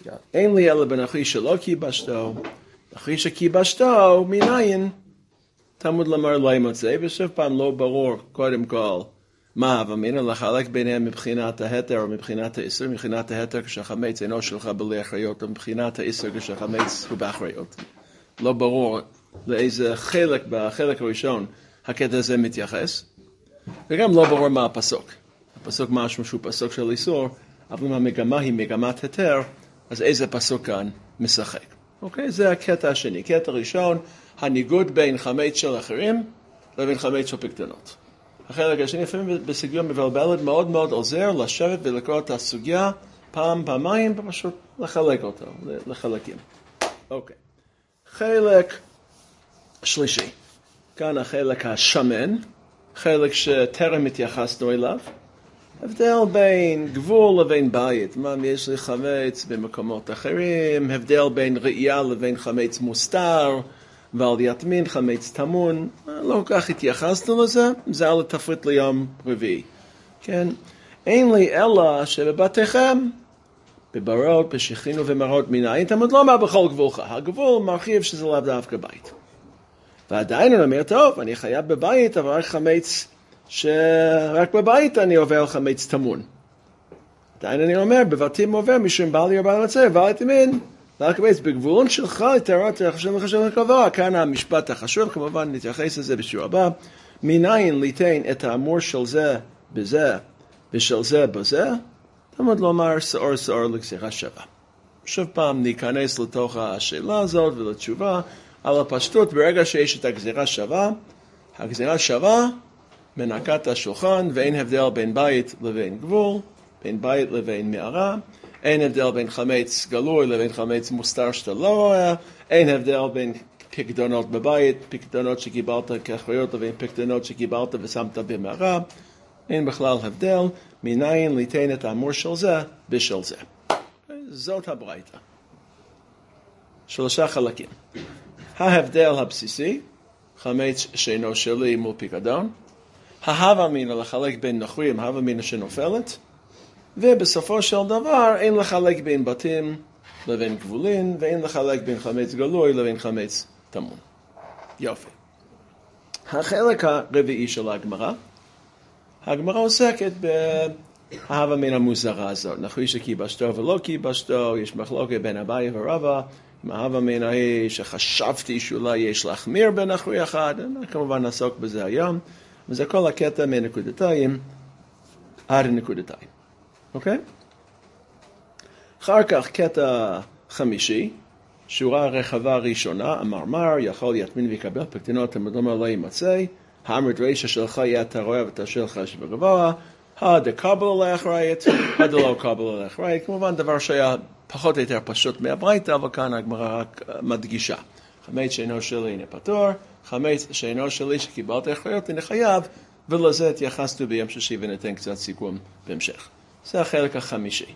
אין לי אלא בנכי שלא כיבשתו, נכי שכיבשתו, מניין? תלמוד לומר לא ימצא, ושוב פעם לא ברור, קודם כל, מה הווה לחלק ביניהם מבחינת ההתר או מבחינת האיסור, מבחינת ההתר כשהחמץ אינו שלך בלי אחריות, או מבחינת האיסור כשהחמץ הוא באחריות. לא ברור לאיזה חלק, בחלק הראשון, הקטע הזה מתייחס, וגם לא ברור מה הפסוק. הפסוק משהו שהוא פסוק של איסור, אבל אם המגמה היא מגמת התר, אז איזה פסוק כאן משחק. אוקיי? זה הקטע השני. קטע ראשון, הניגוד בין חמץ של אחרים לבין חמץ של פקדונות. החלק השני, לפעמים בסוגיה מבלבלת מאוד מאוד עוזר לשבת ולקרוא את הסוגיה פעם, פעמיים, ופשוט לחלק אותו, לחלקים. אוקיי. חלק שלישי. כאן החלק השמן, חלק שטרם התייחסנו אליו. הבדל בין גבול לבין בית, מה יש לי חמץ במקומות אחרים, הבדל בין ראייה לבין חמץ מוסתר, ועל יתמין חמץ תמון, לא כל כך התייחסנו לזה, זה על התפריט ליום רביעי. כן? אין לי אלא שבבתיכם, בברות, בשכינו ומרות מנין, תמיד לא אומר בכל גבולך, הגבול מרחיב שזה לאו דווקא בית. ועדיין אני אומר, טוב, אני חייב בבית, אבל רק חמץ שרק בבית אני עובר חמץ תמון. עדיין אני אומר, בבתים עובר משום בעל ירבה לצה, ועל יתמין. רק בעצם בגבולון שלך, תראה, חשוב לקבוע, כאן המשפט החשוב, כמובן נתייחס לזה בשיעור הבא, מניין ליתן את האמור של זה בזה, ושל זה בזה, תמיד לומר סעור סעור לגזירה שווה. שוב פעם ניכנס לתוך השאלה הזאת ולתשובה, על הפשטות ברגע שיש את הגזירה שווה, הגזירה שווה, מנקת השולחן, ואין הבדל בין בית לבין גבול, בין בית לבין מערה, אין הבדל בין חמץ גלוי לבין חמץ מוסתר שאתה לא רואה, אין הבדל בין פקדונות בבית, פקדונות שקיבלת כאחריות לבין פקדונות שקיבלת ושמת במערה, אין בכלל הבדל, מניין ליתן את האמור של זה בשל זה. זאת הברייתא. 3 חלקים. ההבדל הבסיסי, חמץ שאינו שלי מול פיקדון, ההווה אמינא לחלק בין נוכרים, ההווה אמינא שנופלת, ובסופו של דבר אין לחלק בין בתים לבין גבולין, ואין לחלק בין חמץ גלוי לבין חמץ תמון. יופי. החלק הרביעי של הגמרא, הגמרא עוסקת בהווה אמינא המוזרה הזאת. נכי שכיבשתו ולא כיבשתו, יש מחלוקת בין אביי ורבא, עם ההווה אמינא היא שחשבתי שאולי יש להחמיר בנכרי אחד, כמובן נעסוק בזה היום, וזה כל הקטע מנקודתיים עד נקודתיים. אוקיי? אחר כך קטע חמישי, שורה רחבה ראשונה, המרמר יכול יתמין ויקבל פקדונות, תמיד אומר לא ימצא, האמרת רישא שלך יהיה אתה רואה ואתה שלך שבגבוה, הדקבל לאחראית, הדלא קבל לאחראית, כמובן דבר שהיה פחות או יותר פשוט מהברייתא, אבל כאן הגמרא רק מדגישה. חמץ שאינו שלי הנה פטור, חמץ שאינו שלי שקיבלת אחריות הנה חייב, ולזה התייחסנו ביום שישי וניתן קצת סיכום בהמשך. זה החלק החמישי.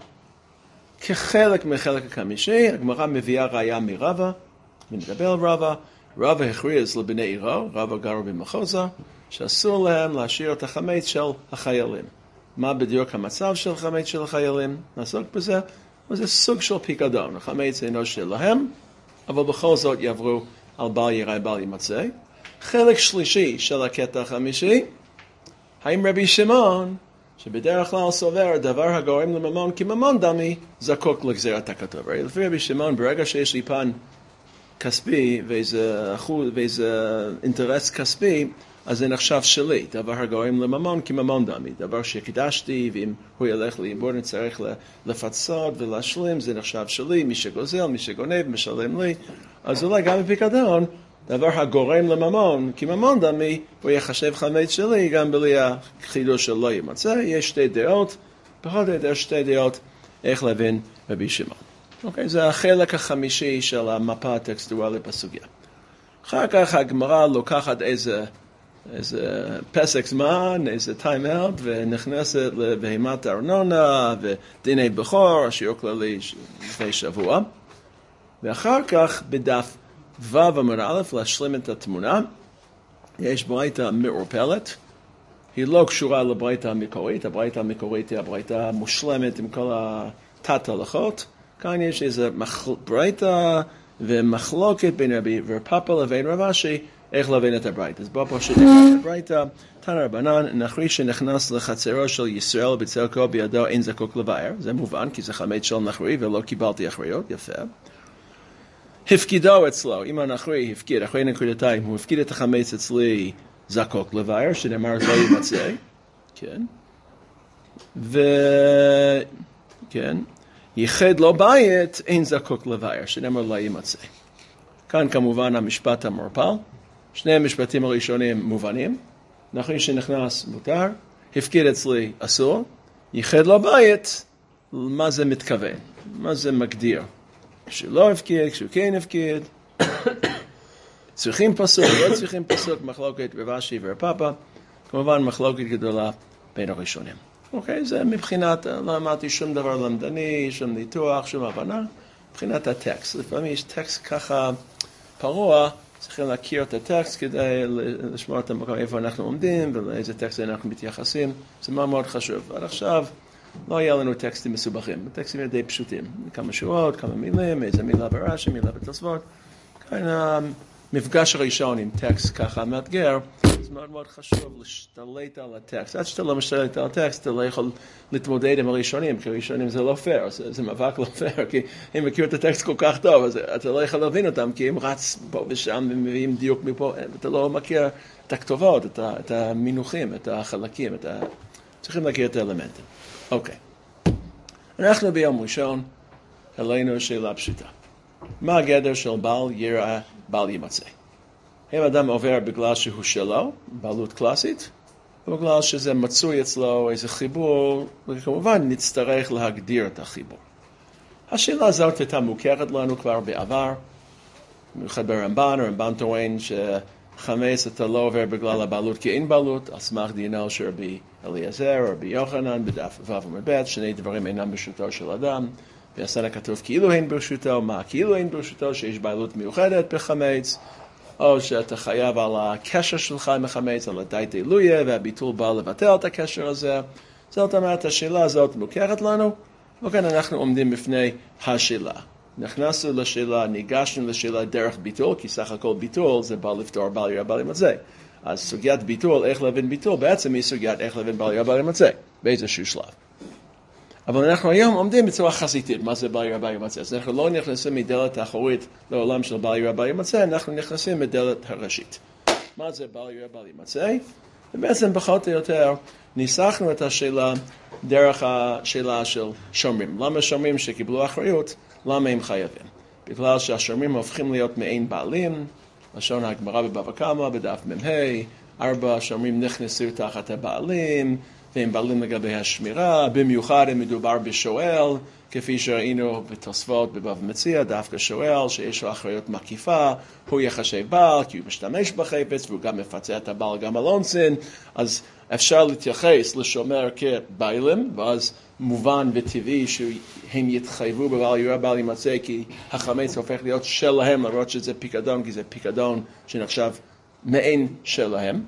כחלק מהחלק החמישי, הגמרא מביאה ראיה מרבא, ונדבר על רבא. רבא הכריז לבני עירו, רבא גרו במחוזה, שאסור להם להשאיר את החמץ של החיילים. מה בדיוק המצב של חמץ של החיילים? נעסוק בזה. וזה סוג של פיקדון. החמץ אינו שלהם, אבל בכל זאת יעברו על בל יראה בל ימצא. חלק שלישי של הקטע החמישי, האם רבי שמעון, שבדרך כלל סובר דבר הגורם לממון כי ממון דמי, זקוק לגזירת הכתוב. לפי רבי שמעון, ברגע שיש לי פן כספי ואיזה אינטרס כספי, אז זה נחשב שלי, דבר הגורם לממון כי ממון דמי. דבר שקדשתי, ואם הוא ילך לאיבוד נצטרך לפצות ולהשלים, זה נחשב שלי, מי שגוזל, מי שגונב, משלם לי. אז אולי גם בפיקדון, דבר הגורם לממון, כי ממון דמי, הוא יחשב חמץ שלי, גם בלי החידוש שלא ימצא. יש 2 דעות, פחות או יותר 2 דעות, איך להבין רבי שמעון. אוקיי, זה החלק החמישי של המפה הטקסטואלית בסוגיה. אחר כך הגמרא לוקחת איזה פסק זמן, איזה טיים אאוט, ונכנסת לבהימת ארנונה, ודיני בכור, השיעור כללי לפני שבוע. ואחר כך בדף ו' עמוד א' להשלים את התמונה, יש ברייתא מעורפלת, היא לא קשורה לברייתא המקורית, הברייתא המקורית היא הברייתא המושלמת עם כל התת הלכות, כאן יש איזה ברייתא ומחלוקת בין רבי פאפא לבין רב אשי, איך להבין את הברייתא. אז בוא פשוט נקרא את הברייתא. תנא רבנן, נחריש שנכנס לחצרו של ישראל בצל כה בידו אין זקוק לבאר. זה מובן, כי זה חמץ של נחרי ולא קיבלתי אחריות, יפה. הפקידו אצלו, אם הנחרי הפקיד, אחרי נקודתיים, הוא הפקיד את החמץ אצלי זקוק לבאר, שנאמר לא יימצא, כן. כן. ייחד לו בית, אין זקוק לבאר, שנאמר לא יימצא. כאן כמובן המשפט המורפל, שני המשפטים הראשונים מובנים, נחרי שנכנס מותר, הפקיד אצלי אסור, ייחד לו בית, מה זה מתכוון? מה זה מגדיר? כשהוא לא הפקיד, כשהוא כן הפקיד, צריכים פסוק, לא צריכים פסוק, מחלוקת רב אשי ורב פאפא, כמובן מחלוקת גדולה בין הראשונים. אוקיי, זה מבחינת, לא אמרתי שום דבר למדני, שום ניתוח, שום הבנה, מבחינת הטקסט. לפעמים יש טקסט ככה פרוע, צריכים להכיר את הטקסט כדי לשמור את המקום איפה אנחנו עומדים ולאיזה טקסט אנחנו מתייחסים. זה מאוד חשוב. עד עכשיו לא היה לנו טקסטים מסובכים, טקסטים די פשוטים. כמה שורות, כמה מילים, איזה מילה ברש"י, מילה בתוספות. כאן המפגש הראשון עם טקסט ככה מאתגר, זה מאוד חשוב להשתלט על הטקסט. עד שאתה לא משתלט על הטקסט, אתה לא יכול להתמודד עם הראשונים, כי הראשונים זה לא פייר, זה מאבק לא פייר, כי הם מכירים את הטקסט כל כך טוב, אז אתה לא יכול להבין אותם, כי הם רץ פה ושם ומביאים דיוק מפה, אתה לא מכיר את הכתובות, את המינוחים, את החלקים, צריכים להכיר את האלמנטים. אוקיי. אנחנו ביום ראשון, עלינו שאלה פשוטה. מה הגדר של בעל יראה, בעל יימצא? האם אדם עובר בגלל שהוא שלו, בעלות קלאסית, או בגלל שזה מצוי אצלו איזה חיבור, וכמובן נצטרך להגדיר את החיבור. השאלה הזאת הייתה מוכרת לנו כבר בעבר, במיוחד ברמב"ן, הרמב"ן טוען שחמץ אתה לא עובר בגלל הבעלות כי אין בעלות, על סמך דינו של רבי אליעזר או רבי יוחנן בדף ו' עמוד ב', שני דברים אינם ברשותו של אדם, והסנא כתוב כאילו אין ברשותו, מה כאילו אין ברשותו, שיש בעלות מיוחדת בחמץ, או שאתה חייב על הקשר שלך עם החמץ, על הדייטי לויה, והביטול בא לבטל את הקשר הזה. זאת אומרת, השאלה הזאת מוכרת לנו, וכאן אנחנו עומדים בפני השאלה. נכנסנו לשאלה, ניגשנו לשאלה דרך ביטול, כי סך הכל ביטול זה בא לפתור בעל יראה בעל יימצא. אז סוגיית ביטול, איך להבין ביטול, בעצם היא סוגיית איך להבין בעל יראה בעל יימצא, באיזשהו שלב. אבל אנחנו היום עומדים בצורה חזיתית, מה זה בעל יראה בעל יימצא. אז אנחנו לא נכנסים מדלת האחורית לעולם של בעל יראה בעל יימצא, אנחנו נכנסים מדלת הראשית. מה זה בעל יראה בעל יימצא? ובעצם פחות או יותר ניסחנו את השאלה דרך השאלה של שומרים. למה שומרים שקיבלו אחריות, למה הם חייבים? בגלל שהשומרים הופכים להיות מעין בעלים, לשון הגמרא בבבא קמא, בדף מ"ה, 4 שומרים נכנסו תחת הבעלים, והם בעלים לגבי השמירה, במיוחד אם מדובר בשואל, כפי שראינו בתוספות בבבא מציעא, דווקא שואל שיש לו אחריות מקיפה, הוא יחשב בעל, כי הוא משתמש בחפץ, והוא גם מפצה את הבעל גם על אונסין, אז אפשר להתייחס לשומר כבעלים, ואז מובן וטבעי שהם יתחייבו בבעל יראה בעל יימצא, כי החמץ הופך להיות שלהם, למרות שזה פיקדון, כי זה פיקדון שנחשב מעין שלהם.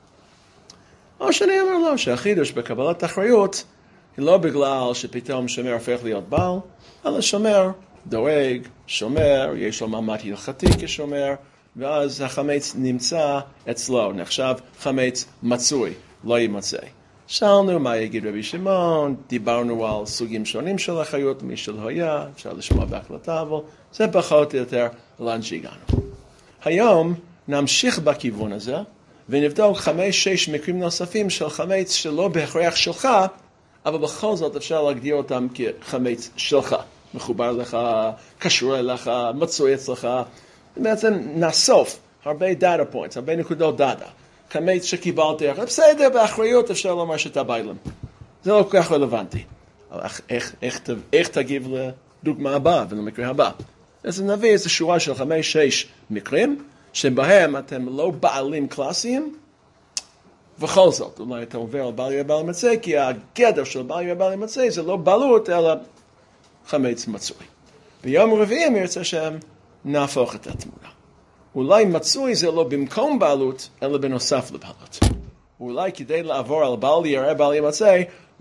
או שאני אומר לו שהחידוש בקבלת אחריות היא לא בגלל שפתאום שומר הופך להיות בעל, אלא שומר דואג, שומר, יש לו מעמד הלכתי כשומר, ואז החמץ נמצא אצלו, נחשב חמץ מצוי, לא יימצא. שאלנו מה יגיד רבי שמעון, דיברנו על סוגים שונים של אחריות, מי שלא היה, אפשר לשמוע בהקלטה, אבל זה פחות או יותר לאן שהגענו. היום נמשיך בכיוון הזה, ונבדוק 5-6 מקרים נוספים של חמץ שלא בהכרח שלך, אבל בכל זאת אפשר להגדיר אותם כחמץ שלך. מחובר לך, קשור אליך, מצוי אצלך. בעצם נאסוף הרבה דאטה פוינטס, הרבה נקודות דאטה. חמץ שקיבלתי, בסדר, באחריות אפשר לומר שאתה בעלים. זה לא כל כך רלוונטי. אבל איך תגיב לדוגמה הבאה ולמקרה הבא? אז נביא איזו שורה של 5-6 מקרים, שבהם אתם לא בעלים קלאסיים, וכל זאת, אולי אתה עובר על בעל יראה בעל יימצא, כי הגדר של בעל יראה בעל יימצא זה לא בעלות, אלא חמץ מצוי. ביום רביעי אני רוצה שהם נהפוך את התמונה. אולי מצוי זה לא במקום בעלות, אלא בנוסף לבעלות. אולי כדי לעבור על בעל יראה בעל יימצא,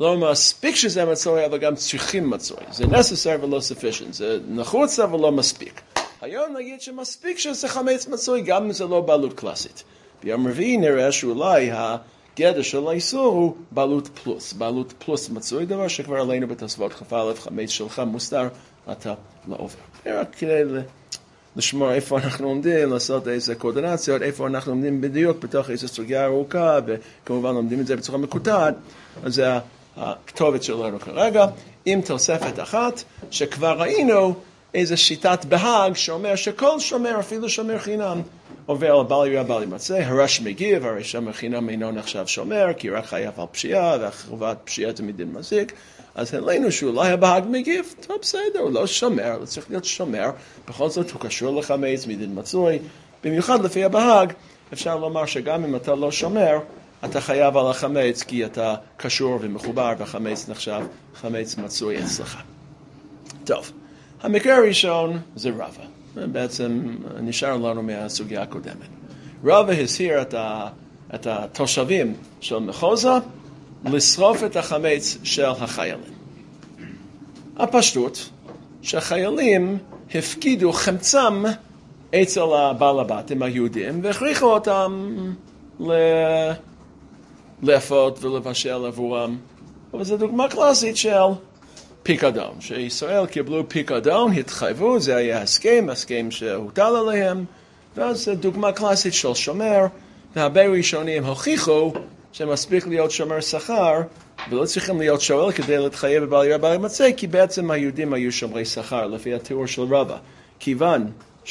לא מספיק שזה מצוי, אבל גם צריכים מצוי. זה necessary ולא sufficient, זה נחוץ אבל לא מספיק. היום נגיד שמספיק שזה חמץ מצוי, גם אם זה לא בעלות קלאסית. ביום רביעי נראה שאולי הגדר של האיסור הוא בעלות פלוס מצוי, דבר שכבר עלינו בתוספות כ"א, חמץ שלך מוסתר, אתה לא עובר. רק כדי לשמור איפה אנחנו עומדים, לעשות איזה קואורדינציות, איפה אנחנו עומדים בדיוק בתוך איזו סוגיה ארוכה, וכמובן לומדים את זה בצורה מקוטעת, אז זה הכתובת שלנו כרגע, עם תוספת אחת, שכבר ראינו איזו שיטת בהאג שאומר שכל שומר, אפילו שומר חינם, עובר על בל יראה בל ימצא, הרש מגיב, הרי שומר חינם אינו נחשב שומר, כי רק חייב על פשיעה, והחובת פשיעה תמיד דין מזיק, אז הראינו שאולי הבהאג מגיב, טוב בסדר, הוא לא שומר, הוא צריך להיות שומר, בכל זאת הוא קשור לחמץ מדין מצוי, במיוחד לפי הבהאג, אפשר לומר שגם אם אתה לא שומר, אתה חייב על החמץ, כי אתה קשור ומחובר, והחמץ נחשב חמץ מצוי אצלך. טוב, המקרה הראשון זה רבא. בעצם נשאר לנו מהסוגיה הקודמת. רבא הזהיר את התושבים של מחוזה לשרוף את החמץ של החיילים. הפשטות שהחיילים הפקידו חמצם אצל הבעל הבתים היהודים והכריחו אותם לאפות ולבשל עבורם. אבל זו דוגמה קלאסית של פיקדון, שישראל קיבלו פיקדון, התחייבו, זה היה הסכם שהוטל עליהם, ואז זו דוגמה קלאסית של שומר, והרבה ראשונים הוכיחו שמספיק להיות שומר שכר, ולא צריכים להיות שואל כדי להתחייב בבל יראה בל ימצא, כי בעצם היהודים היו שומרי שכר, לפי התיאור של רבא. כיוון,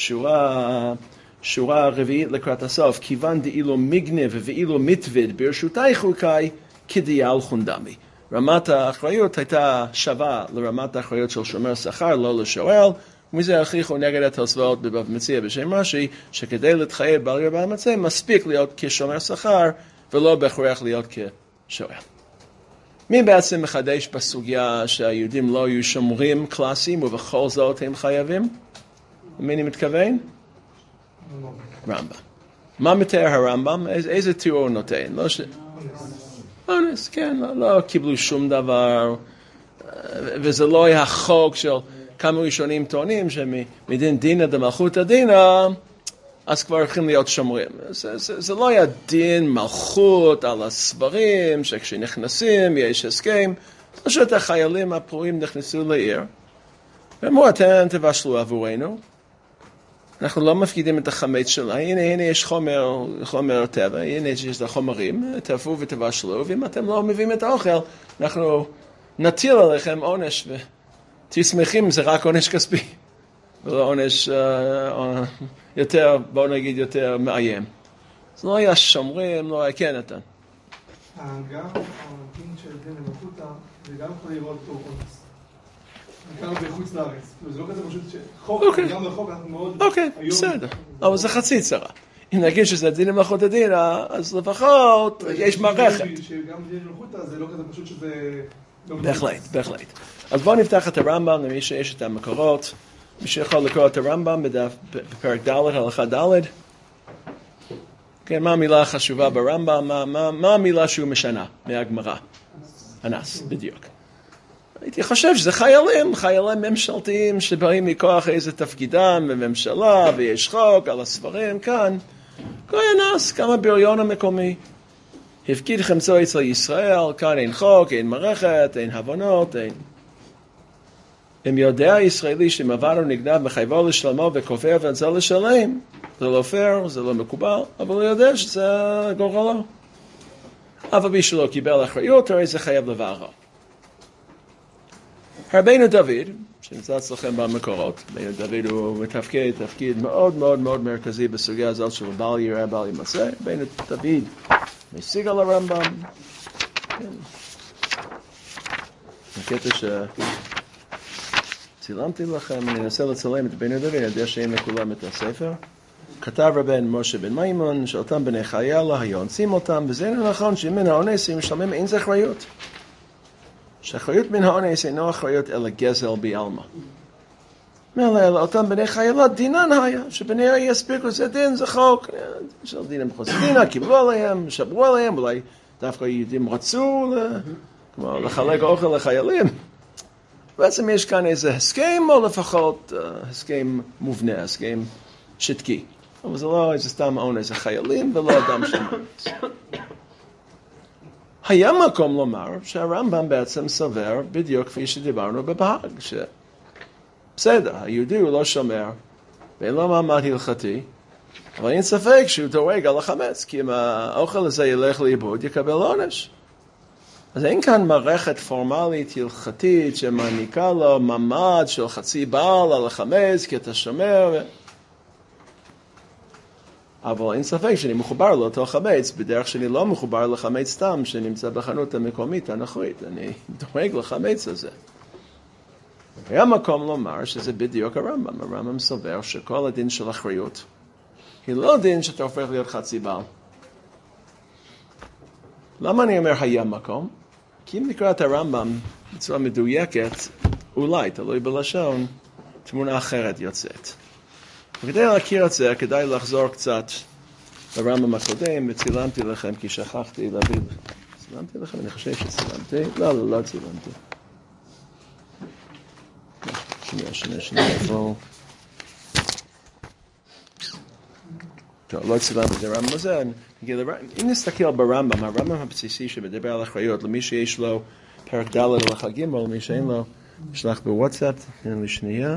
שורה רביעית לקראת הסוף, כיוון דאילו מגנב ואילו מתווד ברשותי חוקי, כדייל חונדמי. רמת האחריות הייתה שווה לרמת האחריות של שומר שכר, לא לשואל, ומזה הכריחו נגד התוספות בבבא מציעא בשם רש"י, שכדי להתחייב בל יראה בל ימצא, מספיק להיות כשומר שכר, ולא בהכרח להיות כשואל. מי בעצם מחדש בסוגיה שהיהודים לא היו שומרים קלאסיים, ובכל זאת הם חייבים? מי אני מתכוון? רמב"ם. מה מתאר הרמב"ם? איזה תיאור נותן? אונס, כן, לא קיבלו שום דבר, וזה לא היה חוק של כמה ראשונים טוענים שמדין דינא דמלכותא דינא, אז כבר יכולים להיות שומרים. זה לא היה דין מלכות על הסברים, שכשנכנסים יש הסכם, פשוט החיילים הפרועים נכנסו לעיר, ואמרו, אתם תבשלו עבורנו, אנחנו לא מפקידים את החמץ שלה, הנה יש חומר טבע, הנה יש חומרים, תאפו ותבשלו, ואם אתם לא מביאים את האוכל, אנחנו נטיל עליכם עונש, ותהיו שמחים, זה רק עונש כספי, ולא עונש יותר, בואו נגיד יותר מאיים. זה לא היה שומרים, לא היה כן נתן. גם הדין של דין למלכותא, זה גם יכול לראות אותו עונש. גם בחוץ לארץ. זה לא כזה פשוט שחוק, גם בחוק אנחנו מאוד... אוקיי, בסדר. אבל זה חצי צרה. אם נגיד שזה דין למלכותא דינא, אז לפחות יש מערכת. שגם דין למלכותא זה לא כזה פשוט שזה... בהחלט. אז בואו נפתח את הרמב"ם למי שיש את המקורות. מי שיכול לקרוא את הרמב"ם בפרק ד' הלכה ד'. כן, מה המילה החשובה ברמב"ם? מה המילה שהוא משנה מהגמרא? אנס, בדיוק. הייתי חושב שזה חיילים ממשלתיים שבאים מכוח איזה תפקידם בממשלה, ויש חוק על הספרים כאן. כל אנס, כמה בריון המקומי. הפקיד חמצו אצל ישראל, כאן אין חוק, אין מערכת, אין הבנות, אין. אם יודע הישראלי שמעבר הוא נגנב מחייבו לשלמו וכופר ונצא לשלם, זה לא פייר, זה לא מקובל, אבל הוא יודע שזה גורלו. אבל מי שלא קיבל אחריות, הרי זה חייב לבערו. רבינו דוד, שנמצא אצלכם במקורות, רבינו דוד הוא מתפקד תפקיד מאוד מאוד מאוד מרכזי בסוגיה הזאת של בל יראה בל ימצא. רבינו דוד משיג על הרמב"ם. הקטע צילמתי לכם, אני אנסה לצלם את רבינו דוד, אני יודע שאין לכולם את הספר. כתב רבן משה בן מימון, שאותם בני חיילה היו אונסים אותם, וזה נכון שמן האונסים משלמים אין זה אחריות. שאחריות מן האונס אינו אחריות אלא גזל בעלמא. אלא אותם בני חיילה דינן היה, שבני היה יספיקו, זה דין, זה חוק, של דינם בחוץ דינא, קיבלו עליהם, שברו עליהם, אולי דווקא יהודים רצו כמו לחלק אוכל לחיילים. בעצם יש כאן איזה הסכם, או לפחות הסכם מובנה, הסכם שתקי. אבל זה לא איזה סתם אונס, זה חיילים ולא אדם שמות. היה מקום לומר שהרמב"ם בעצם סובר בדיוק כפי שדיברנו בבהאג, בסדר, היהודי הוא לא שומר, ואין לו מעמד הלכתי, אבל אין ספק שהוא דורג על החמץ, כי אם האוכל הזה ילך לאיבוד, יקבל עונש. אז אין כאן מערכת פורמלית הלכתית שמעניקה לו מעמד של חצי בעל על החמץ, כי אתה שומר. אבל אין ספק שאני מחובר לאותו חמץ, בדרך שאני לא מחובר לחמץ סתם שנמצא בחנות המקומית הנוכרית. אני דואג לחמץ הזה. היה מקום לומר שזה בדיוק הרמב"ם. הרמב"ם סובר שכל הדין של אחריות היא לא דין שאתה הופך להיות חצי בעל. למה אני אומר היה מקום? כי אם נקרא את הרמב"ם בצורה מדויקת, אולי, תלוי בלשון, תמונה אחרת יוצאת. וכדי להכיר את זה, כדאי לחזור קצת לרמב"ם הקודם, וצילמתי לכם כי שכחתי להביא. צילמתי לכם? אני חושב שצילמתי. לא צילמתי. שנייה, איפה? טוב, לא צילמתי את הרמב"ם הזה. אם נסתכל ברמב"ם, הרמב"ם הבסיסי שמדבר על אחריות, למי שיש לו פרק ד' הלכה ג', למי שאין לו, שלח בוואטסאפ, תן לי שנייה.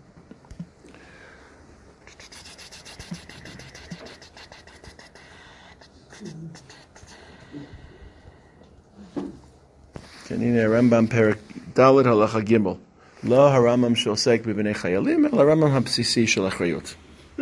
כן, הנה הרמב"ם פרק ד' הלכה ג', לא הרמב"ם שעוסק בבני חיילים, אלא הרמב"ם הבסיסי של אחריות.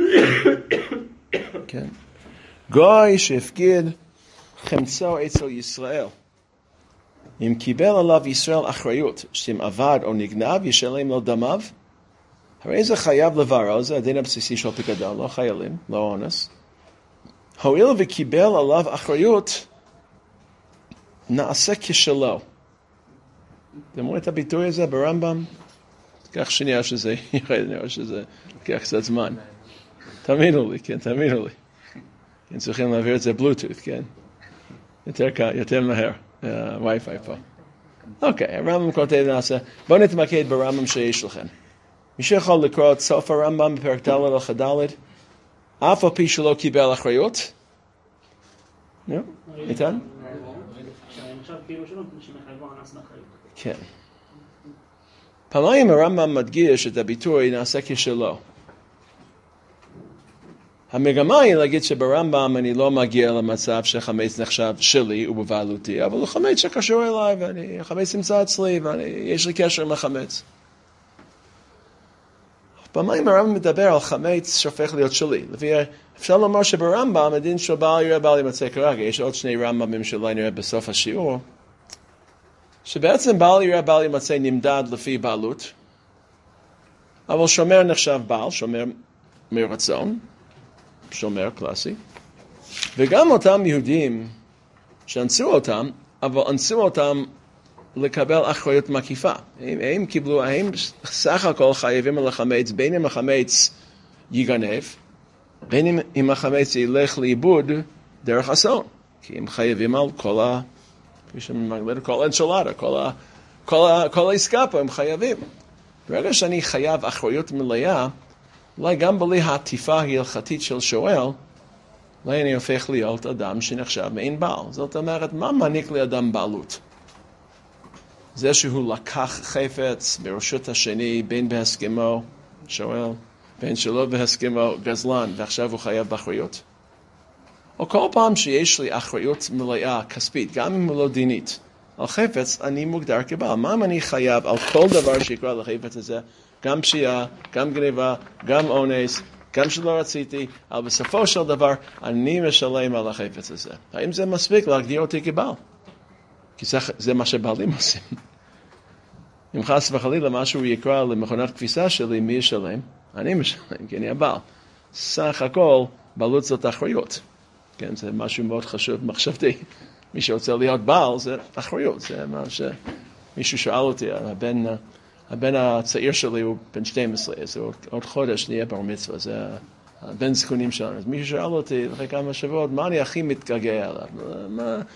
כן. גוי שהפקיד חמצו אצל ישראל, אם קיבל עליו ישראל אחריות, שאם עבד או נגנב, ישלם לו דמיו, הרי זה חייב לברו, זה הדין הבסיסי של פיקדון, לא חיילים, לא אונס. הואיל וקיבל עליו אחריות, נעשה כשלו. תאמרו את הביטוי הזה ברמב"ם? כך שנייה שזה ירד, נראה שזה כך קצת זמן. תאמינו לי, כן, תאמינו לי. כן, צריכים להעביר את זה בלוטות, כן? יותר מהר, וי-פיי פה. אוקיי, הרמב"ם כותב נעשה. בואו נתמקד ברמב"ם שיש לכם. מי שיכול לקרוא את סוף הרמב"ם בפרק ד' הלכה ד', אף על פי שלא קיבל אחריות? נו, איתן? כן. פעמיים הרמב"ם מדגיש את הביטוי נעשה כשלו. המגמה היא להגיד שברמב"ם אני לא מגיע למצב שחמץ נחשב שלי ובבעלותי, אבל הוא חמץ שקשור אליי, החמץ נמצא אצלי, ויש לי קשר עם החמץ. פעמיים הרמב"ם מדבר על חמץ שהופך להיות שלי. אפשר לומר שברמב"ם הדין של בעל יראה בעל ימצא כרגע, יש עוד שני רמב"מים שאולי נראה בסוף השיעור, שבעצם בעל יראה בעל ימצא נמדד לפי בעלות, אבל שומר נחשב בעל, שומר מרצון, שומר קלאסי, וגם אותם יהודים שאנסו אותם, אבל אנסו אותם לקבל אחריות מקיפה. הם קיבלו, הם סך הכל חייבים על החמץ, בין אם החמץ ייגנב, בין אם החמץ ילך לאיבוד דרך אסון, כי הם חייבים על כל האנצ'לדה, כל העסקה פה הם חייבים. ברגע שאני חייב אחריות מלאה, אולי גם בלי העטיפה ההלכתית של שואל, אולי אני הופך להיות אדם שנחשב מעין בעל. זאת אומרת, מה מעניק לאדם בעלות? זה שהוא לקח חפץ ברשות השני, בין בהסכמו, שואל, בין שלא בהסכמו, גזלן, ועכשיו הוא חייב באחריות. או כל פעם שיש לי אחריות מלאה כספית, גם אם לא דינית, על חפץ, אני מוגדר כבעל. מה אם אני חייב על כל דבר שיקרא לחפץ הזה, גם פשיעה, גם גניבה, גם אונס, גם שלא רציתי, אבל בסופו של דבר אני משלם על החפץ הזה. האם זה מספיק להגדיר אותי כבעל? כי זה מה שבעלים עושים. אם חס וחלילה משהו יקרא למכונת כביסה שלי, מי ישלם? אני משלם, כי אני הבעל. סך הכל, בעלות זאת אחריות. כן, זה משהו מאוד חשוב מחשבתי. מי שרוצה להיות בעל זה אחריות. זה מה שמישהו שאל אותי, הבן הצעיר שלי הוא בן 12, אז עוד חודש נהיה בר מצווה, זה הבן זקונים שלנו. אז מישהו שאל אותי אחרי כמה שבועות, מה אני הכי מתגעגע עליו?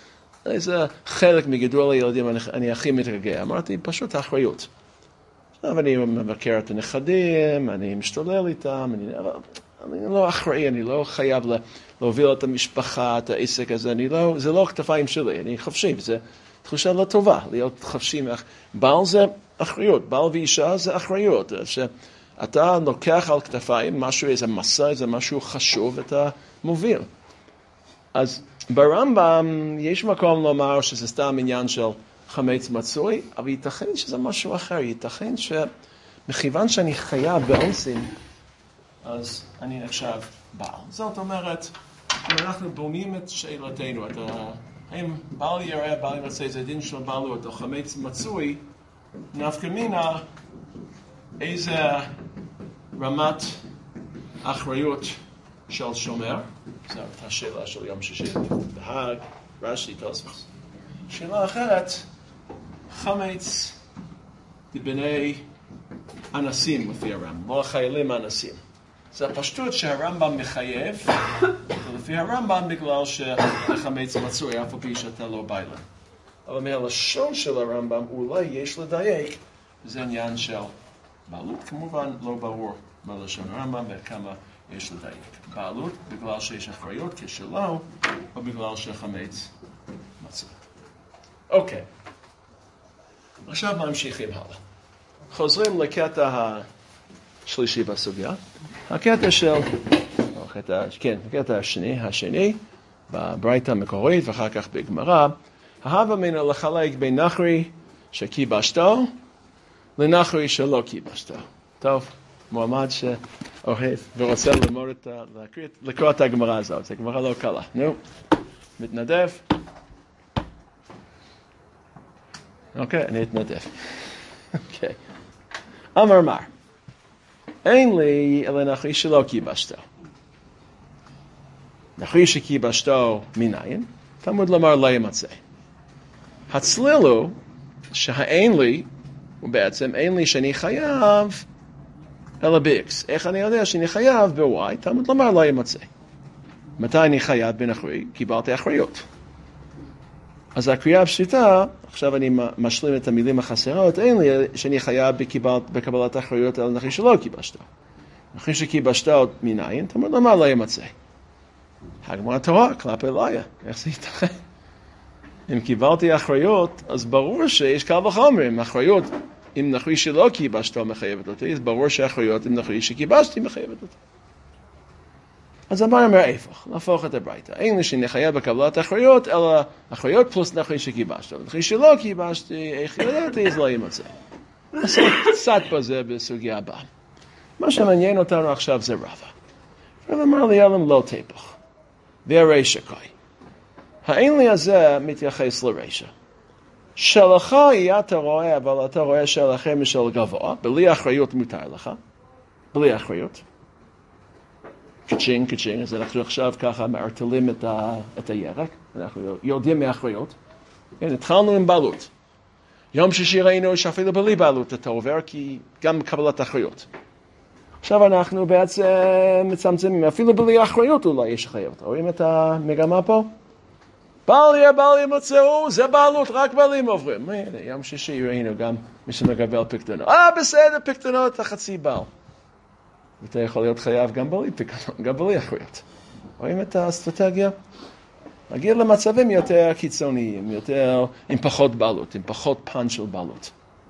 איזה חלק מגידול הילדים אני הכי מתרגע. אמרתי, פשוט האחריות. עכשיו אני מבקר את הנכדים, אני משתולל איתם, אני לא אחראי, אני לא חייב להוביל את המשפחה, את העסק הזה, זה לא הכתפיים שלי, אני חופשי, זו תחושה לא טובה, להיות חופשי. בעל זה אחריות, בעל ואישה זה אחריות, שאתה לוקח על כתפיים משהו, איזה מסע, איזה משהו חשוב, אתה מוביל. אז ברמב"ם יש מקום לומר שזה סתם עניין של חמץ מצוי, אבל ייתכן שזה משהו אחר, ייתכן שמכיוון שאני חייב באונסים, אז אני נחשב בעל. זאת אומרת, אם אנחנו בונים את שאלתנו, האם בעל יראה, בעל ימצא, זה דין של בעלות, או חמץ מצוי, נפקא מינה, איזה רמת אחריות של שומר, זאת השאלה של יום שישי, בהאג, רש"י, תוספות. שאלה אחרת, חמץ לבני אנסים לפי הרמב"ם, לא החיילים האנסים. זה הפשטות שהרמב"ם מחייב, ולפי הרמב"ם בגלל שהחמץ מצוי, אף על פי שאתה לא בא אליו. אבל מהלשון של הרמב"ם אולי יש לדייק, זה עניין של בעלות, כמובן לא ברור מהלשון הרמב"ם וכמה יש לדייק. בעלות בגלל שיש אחריות כשלא, או בגלל שהחמץ מצוי. אוקיי. עכשיו ממשיכים הלאה. חוזרים לקטע השלישי בסוגיה. הקטע של, הקטע השני, בברייתא המקורית ואחר כך בגמרא, ההווה מינא לחלק בין נחרי שכיבשתו לנחרי שלא כיבשתו. טוב, מועמד שאוהב ורוצה ללמוד לקרוא את הגמרא הזאת. זו גמרא לא קלה. נו, מתנדב. אוקיי, אני אתנדב. אוקיי. אמר מר, אין לי אלא נחרי שלא כיבשתו. נחרי שכיבשתו מניין, תלמוד לומר לא ימצא. הצליל הוא שהאין לי, ובעצם אין לי שאני חייב אלא ב-X. איך אני יודע שאני חייב ב-Y? תלמוד לומר לא ימצא. מתי אני חייב בנחרי? קיבלתי אחריות. אז הקריאה הפשוטה, עכשיו אני משלים את המילים החסרות, אין לי שאני חייב בקבלת אחריות על נחרי שלא כיבשתו. נחרי שכיבשתו מניין, תלמוד לומר לא ימצא. הגמרא תורה, כלפי ליה, איך זה ייתכן? אם קיבלתי אחריות, אז ברור שיש קל וחומר, אם אחריות, אם נחרי שלא כיבשתו מחייבת אותי, אז ברור שאחריות אם נחרי שכיבשתי מחייבת אותי. אז הבא אומר איפך, להפוך את הברייתא. אין לי שנחייב בקבלת אחריות, אלא אחריות פלוס נחרי שכיבשתו. נחרי שלא כיבשתי, איך ידעתי, אז לא ימצא. אז קצת בזה בסוגיה הבאה. מה שמעניין אותנו עכשיו זה רבא. רבא אמר לי אלם לא תפך. והרישא קאי. האין לי הזה מתייחס לרישא. שלך יהיה אתה רואה, אבל אתה רואה שלכם משל גבוה, בלי אחריות מותר לך. בלי אחריות. קצ'ינג, אז אנחנו עכשיו ככה מערטלים את הירק, אנחנו יודעים מאחריות. התחלנו עם בעלות. יום שישי ראינו שאפילו בלי בעלות אתה עובר, כי גם קבלת אחריות. עכשיו אנחנו בעצם מצמצמים, אפילו בלי אחריות אולי יש חייבת. רואים את המגמה פה? בעלי מצאו, זה בעלות, רק בעלים עוברים. יום שישי ראינו גם מי שמקבל פקדונות. בסדר, פקדונות, אתה חצי בעל. אתה יכול להיות חייב גם בלי פקדונות, גם בלי אחריות. רואים את האסטרטגיה? להגיע למצבים יותר קיצוניים, יותר עם פחות בעלות, עם פחות פן של בעלות.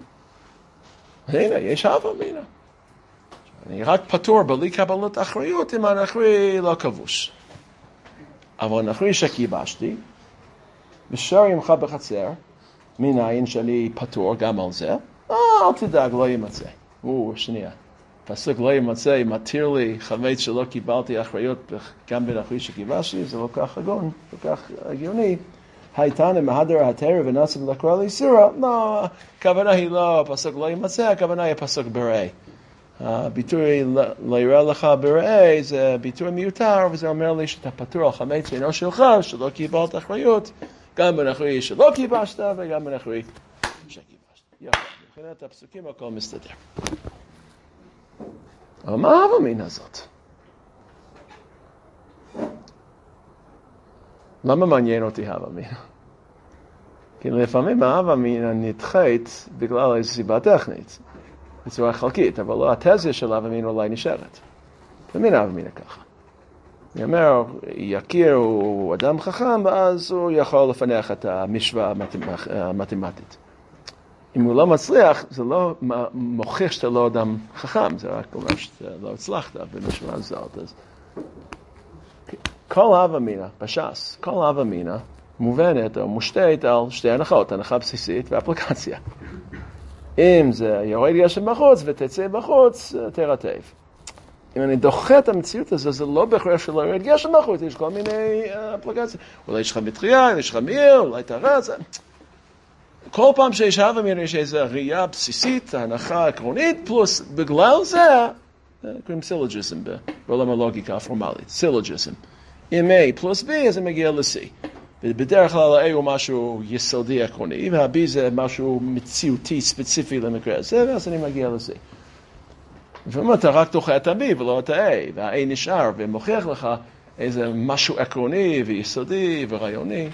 הנה, יש הווה מינה. אני רק פטור בלי קבלת אחריות אם האחרי לא כבוש. אבל האחרי שכיבשתי, בשאר ימך בחצר, מניין שאני פטור גם על זה, אל תדאג, לא ימצא. שנייה. פסוק לא ימצא, מתיר לי חמץ שלא קיבלתי אחריות גם בין אחרי שכיבשתי, זה לא כך הגון, לא כך הגיוני. הייתן מהדר התרא ונסים לקרוא לאיסורה, לא, הכוונה היא לא, פסוק לא ימצא, הכוונה היא פסוק בראה. הביטוי לא יראה לך בראה זה ביטוי מיותר, וזה אומר לי שאתה פטור על חמץ שאינו שלך, שלא קיבלת אחריות, גם בין אחרי שלא קיבשת וגם בין אחרי שקיבשת. יפה, מבחינת הפסוקים הכל מסתדר. אבל מה ההווה מינה הזאת? למה מעניין אותי ההווה מינה? כי לפעמים ההווה אמינא נדחית בגלל איזו סיבה טכנית, בצורה חלקית, אבל לא התזה של ההווה אמינא אולי נשארת. תמיד ההווה אמינא ככה. אני אומר, יקיר הוא אדם חכם, אז הוא יכול לפנח את המשוואה המתמטית. אם הוא לא מצליח, זה לא מוכיח שאתה לא אדם חכם, זה רק אומר שאתה לא הצלחת במשוואה הזאת. אז כל ההווה אמינא, בש"ס, כל ההווה אמינא מובנת או מושתת על שתי הנחות, הנחה בסיסית ואפליקציה. אם זה יורד גשם בחוץ ותצא בחוץ, תרטב. אם אני דוחה את המציאות הזו, זה לא בהכרח שלא יורד גשם בחוץ, יש כל מיני אפליקציות. אולי יש לך מטריה, יש לך מאיר, אולי תרץ. כל פעם שיש ההווה אמינא יש איזו ראייה בסיסית, הנחה עקרונית, פלוס בגלל זה, קוראים סילוג'יזם בעולם הלוגיקה הפורמלית, סילוג'יזם. אם A פלוס B, אז זה מגיע ל-C. בדרך כלל ה-A הוא משהו יסודי עקרוני, וה-B זה משהו מציאותי ספציפי למקרה הזה, ואז אני מגיע ל-C. לפעמים אתה רק דוחה את ה-B ולא את ה-A, וה-A נשאר ומוכיח לך איזה משהו עקרוני ויסודי ורעיוני.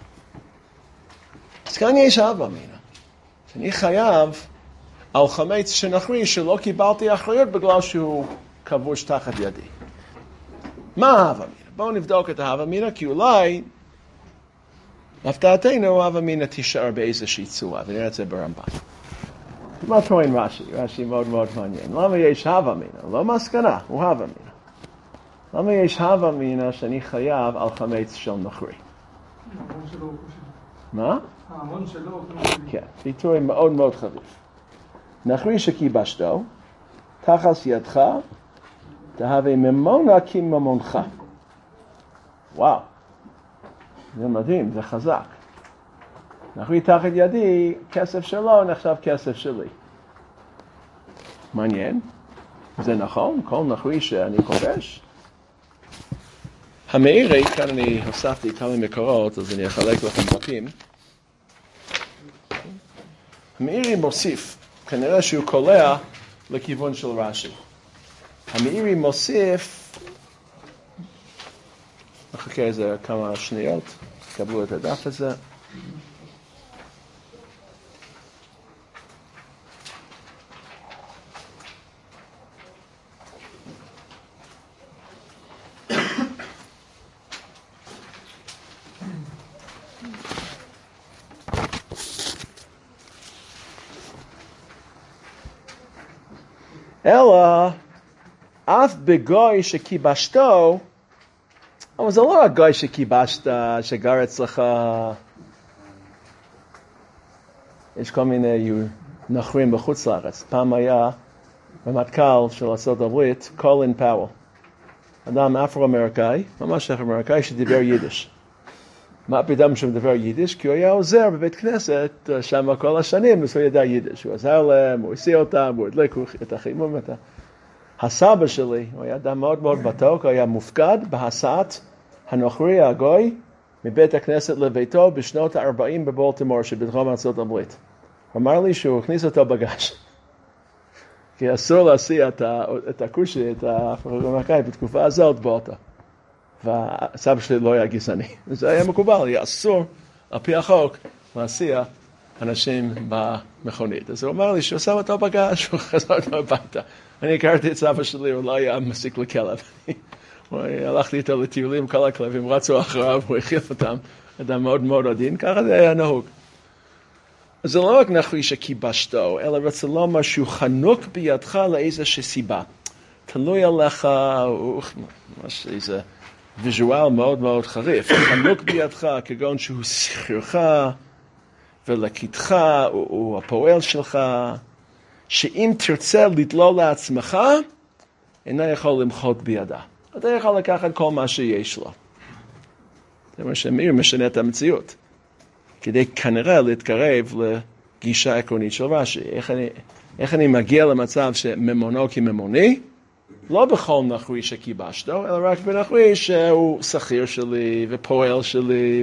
אז כאן יש ההווה אמינא. שאני חייב על חמץ שנחריש שלא קיבלתי אחריות בגלל שהוא כבוש תחת ידי. מה ההווה אמינא? בואו נבדוק את ההווה אמינא, כי אולי להפתעתנו ההווה אמינא תישאר באיזושהי צורה, ונראה את זה ברמב"ם. מה טוען רש"י? רש"י מאוד מאוד מעניין. למה יש ההווה אמינא? לא מסקנה, הוא ההווה אמינא. למה יש ההווה אמינא שאני חייב על חמץ של נוכרי? ההמון שלו הוא קושי. מה? ההמון שלו הוא קושי. כן, ביטוי מאוד מאוד חריף. נוכרי שכיבשתו, תחת ידך, תהווה ממונה כממונך. וואו, זה מדהים, זה חזק. נוכרי תחת ידי, כסף שלו נחשב כסף שלי. מעניין, זה נכון, כל נוכרי שאני כובש. המאירי, כאן אני הוספתי כמה מקורות, אז אני אחלק לכם דפים. המאירי מוסיף, כנראה שהוא קולע לכיוון של רש"י. המאירי מוסיף, נחכה איזה כמה שניות, קבלו את הדף הזה. אלא אף בגוי שכיבשתו, אבל זה לא הגוי שכיבשת, שגר אצלך. יש כל מיני נוכרים בחוץ לארץ. פעם היה רמטכ"ל של ארצות הברית, קולין פאוול. אדם אפרו-אמריקאי, ממש אפרו-אמריקאי, שדיבר יידיש. מה פתאום שהוא מדבר יידיש? כי הוא היה עוזר בבית כנסת שם כל השנים, אז הוא ידע יידיש. הוא עזר להם, הוא הסיע אותם, הוא הדליק את החימום. הסבא שלי, הוא היה אדם מאוד מאוד בתוק, הוא היה מופקד בהסעת הנוכרי הגוי מבית הכנסת לביתו בשנות ה-40 בבולטימור שבדרום ארצות הברית. הוא אמר לי שהוא הכניס אותו בגש. כי אסור להסיע את הכושי, את האפרו-אמריקאי בתקופה הזאת באוטו. והסבא שלי לא היה גזעני. וזה היה מקובל, היה אסור על פי החוק להסיע אנשים במכונית. אז הוא אמר לי שהוא שם אותו בגש, הוא חזר אותו הביתה. אני הכרתי את סבא שלי, הוא לא היה מסיק לכלב. הלכתי איתו לטיולים, כל הכלבים רצו אחריו, הוא הכיל אותם, אדם מאוד מאוד עדין, ככה זה היה נהוג. אז זה לא רק נוכרי שכיבשתו, אלא רוצה לומר שהוא חנוק בידך לאיזושהי סיבה. תלוי עליך, ממש איזה ויז'ואל מאוד מאוד חריף. חנוק בידך כגון שהוא שכירך ולקיתך, הוא הפועל שלך, שאם תרצה לדלול לעצמך, אינה יכול למחות בידה. אתה יכול לקחת כל מה שיש לו. זה מה שמאיר משנה את המציאות. כדי כנראה להתקרב לגישה עקרונית של רש"י. איך אני מגיע למצב שממונו כממוני? לא בכל נוכרי שכיבשתו, אלא רק בנוכרי שהוא שכיר שלי ופועל שלי.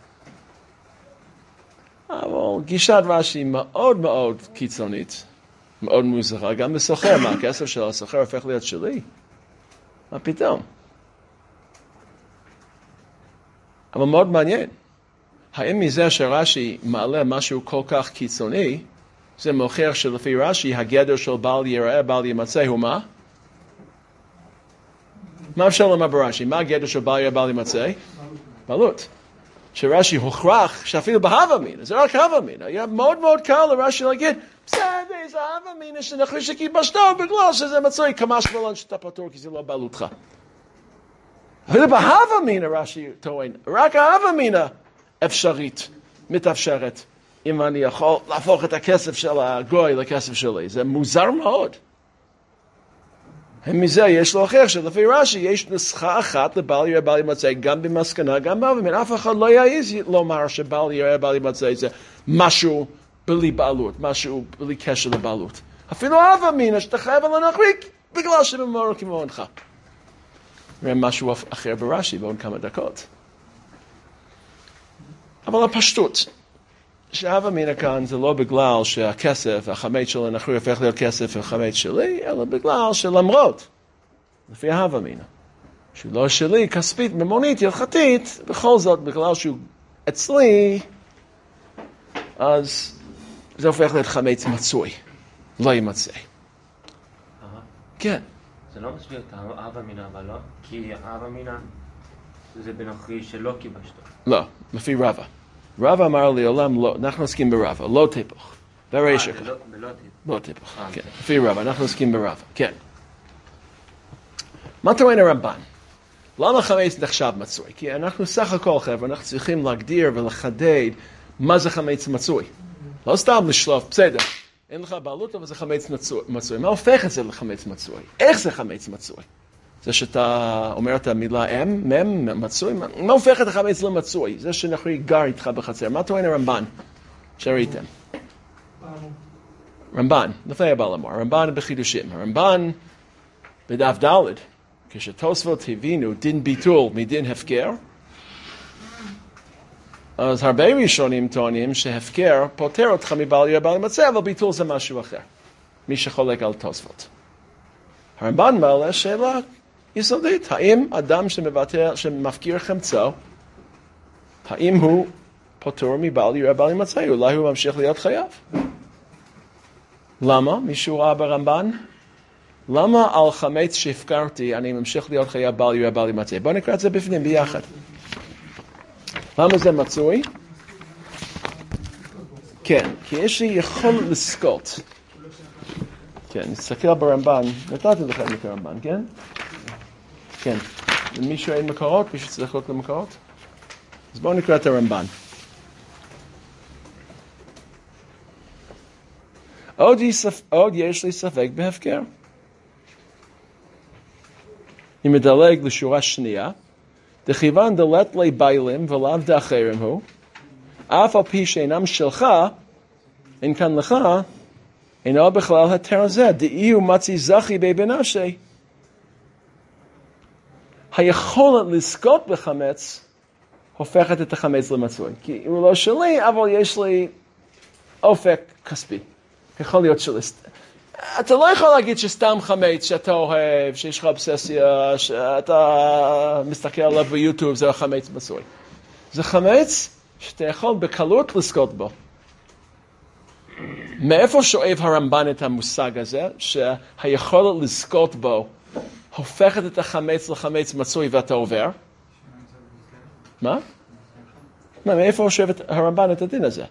אבל גישת רש"י מאוד מאוד קיצונית, מאוד מוזרה. גם בסוחר, מה הכסף של הסוחר הופך להיות שלי? מה פתאום? אבל מאוד מעניין. האם מזה שרש"י מעלה משהו כל כך קיצוני, זה מוכיח שלפי רש"י הגדר של בל יראה בל ימצא הוא מה? מה אפשר לומר ברש"י? מה הגדר של בל יראה בל ימצא? בעלות. שרש"י הוכרח שאפילו בהווה אמינא, זה רק הווה אמינא. היה מאוד מאוד קל לרש"י להגיד, בסדר, זה הווה אמינא שנחריש שכיבשתו בגלל שזה מצוי כמה שבלון שאתה פטור כי זה לא בעלותך. אבל בהווה אמינא רש"י טוען, רק ההווה אמינא אפשרית, מתאפשרת, אם אני יכול להפוך את הכסף של הגוי לכסף שלי. זה מוזר מאוד. מזה יש להוכיח שלפי רש"י יש נוסחה אחת לבל יראה בל ימצא, גם במסקנה, גם בהווה אמינא. אף אחד לא יעז לומר שבל יראה בל ימצא זה משהו בלי בעלות, משהו בלי קשר לבעלות. אפילו ההווה אמינא שאתה חייב על הנחריק בגלל שבמאור כמעונך. נראה משהו אחר ברש"י בעוד כמה דקות. אבל הפשטות, שההווה אמינא כאן זה לא בגלל שהכסף, החמץ של הנחריק הופך להיות כסף וחמץ שלי, אלא בגלל שלמרות, לפי ההווה אמינא, שהוא לא שלי, כספית, ממונית, הלכתית, בכל זאת, בגלל שהוא אצלי, אז זה הופך להיות חמץ מצוי, לא ימצא. כן. זה לא מסביר את ההווה אמינא, אבל לא? כי ההווה אמינא זה בנוכרי שלא כיבשתו. לא, לפי רבא. רבא אמר לעולם לא, אנחנו עוסקים ברבא, לא טיפוך. ברישא ככה. לא טיפוך, כן. לפי רבא, אנחנו עוסקים ברבא, כן. מה טוען הרמב"ן? למה חמץ נחשב מצוי? כי אנחנו סך הכל חבר'ה, אנחנו צריכים להגדיר ולחדד מה זה חמץ מצוי. לא סתם לשלוף, בסדר. אין לך בעלות, אבל זה חמץ מצוי. מה הופך את זה לחמץ מצוי? איך זה חמץ מצוי? זה שאתה אומר את המילה מצוי? מה הופך את החמץ למצוי? זה שאנחנו גר איתך בחצר. מה טוען הרמב"ן? שראיתם. רמב"ן, לפני הבעל אמר, הרמב"ן בחידושים. הרמב"ן בדף ד' כשתוספות הבינו דין ביטול מדין הפקר, אז הרבה ראשונים טוענים שהפקר פותר אותך מבל יראה בל ימצא, אבל ביטול זה משהו אחר. מי שחולק על תוספות. הרמב"ן מעלה שאלה יסודית, האם אדם שמפקיר חמצו, האם הוא פטור מבל יראה בל ימצא? אולי הוא ממשיך להיות חייב. למה? מישהו ראה ברמב"ן? למה על חמץ שהפקרתי אני ממשיך להיות חייב בל יראה בל ימצא? בואו נקרא את זה בפנים ביחד. למה זה מצוי? כן, כי יש לי יכולת לזכות. כן, נסתכל ברמב"ן, נתתי לכם את הרמב"ן, כן? כן. למישהו אין מקורות? מישהו צריך ללכת למקורות? אז בואו נקרא את הרמב"ן. עוד יש לי ספק בהפקר. אני מדלג לשורה שנייה. דכיוון דלת לי ביילים ולאו דאחרים הוא, אף על פי שאינם שלך, אין כאן לך, אינו בכלל התר הזה, דאי הוא מצי זכי בי בנפשי. היכולת לזכות בחמץ הופכת את החמץ למצוי. כי הוא לא שלי, אבל יש לי אופק כספי. יכול להיות שלי. אתה לא יכול להגיד שסתם חמץ שאתה אוהב, שיש לך אובססיה, שאתה מסתכל עליו ביוטיוב, זה החמץ מצוי. זה חמץ שאתה יכול בקלות לזכות בו. מאיפה שואב הרמב"ן את המושג הזה, שהיכולת לזכות בו הופכת את החמץ לחמץ מצוי ואתה עובר? מה? מאיפה שואב הרמב"ן את הדין הזה?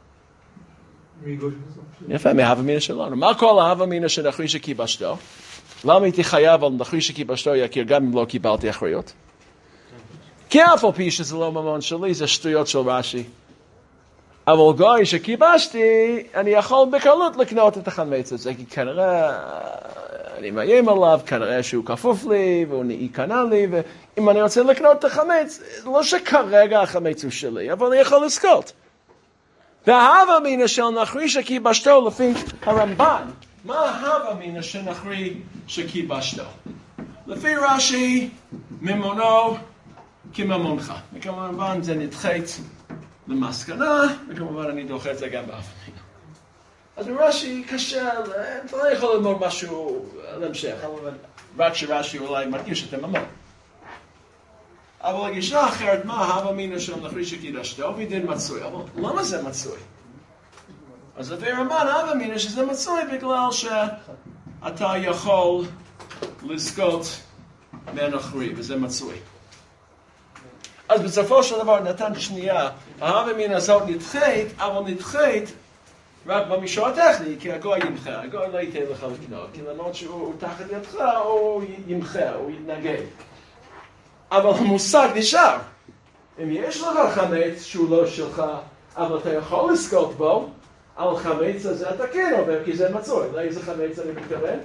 יפה, מההווה אמינא שלנו. מה כל ההווה אמינא שנחריש שכיבשתו? למה הייתי חייב על נחריש שכיבשתו יכיר גם אם לא קיבלתי אחריות? כי אף על פי שזה לא ממון שלי, זה שטויות של רש"י. אבל גוי שכיבשתי, אני יכול בקלות לקנות את החמץ הזה, כי כנראה אני מאיים עליו, כנראה שהוא כפוף לי, והוא ייכנע לי, ואם אני רוצה לקנות את החמץ, לא שכרגע החמץ הוא שלי, אבל אני יכול לזכות. וההווה אמינא של נחריש שכיבשתו לפי הרמב"ן, מה ההווה אמינא של נחריש שכיבשתו? לפי רש"י, ממונו כממונך. וכמובן זה נדחית למסקנה, וכמובן אני דוחה את זה גם בהווה אמינא. אז ברש"י קשה, אתה לא יכול ללמוד משהו להמשך, רק שרש"י אולי מדגיש את הממון. אבל הגישה אחרת, מה הווה אמינא של נחריש שקידשתו ודין מצוי. אבל למה זה מצוי? אז לפי רמב"ן הווה אמינא שזה מצוי בגלל שאתה יכול לזכות מהנוכרי, וזה מצוי. אז בסופו של דבר נתן שנייה, ההווה אמינא הזאת נדחית, אבל נדחית רק במישור הטכני, כי הגוי ימחה, הגוי לא ייתן לך לקנות, כי למרות שהוא תחת ידך, הוא ימחה, הוא יתנגד. אבל המושג נשאר. אם יש לך חמץ שהוא לא שלך, אבל אתה יכול לזכות בו, על חמץ הזה אתה כן עובר, כי זה מצוי. לאיזה חמץ אני מתכוון?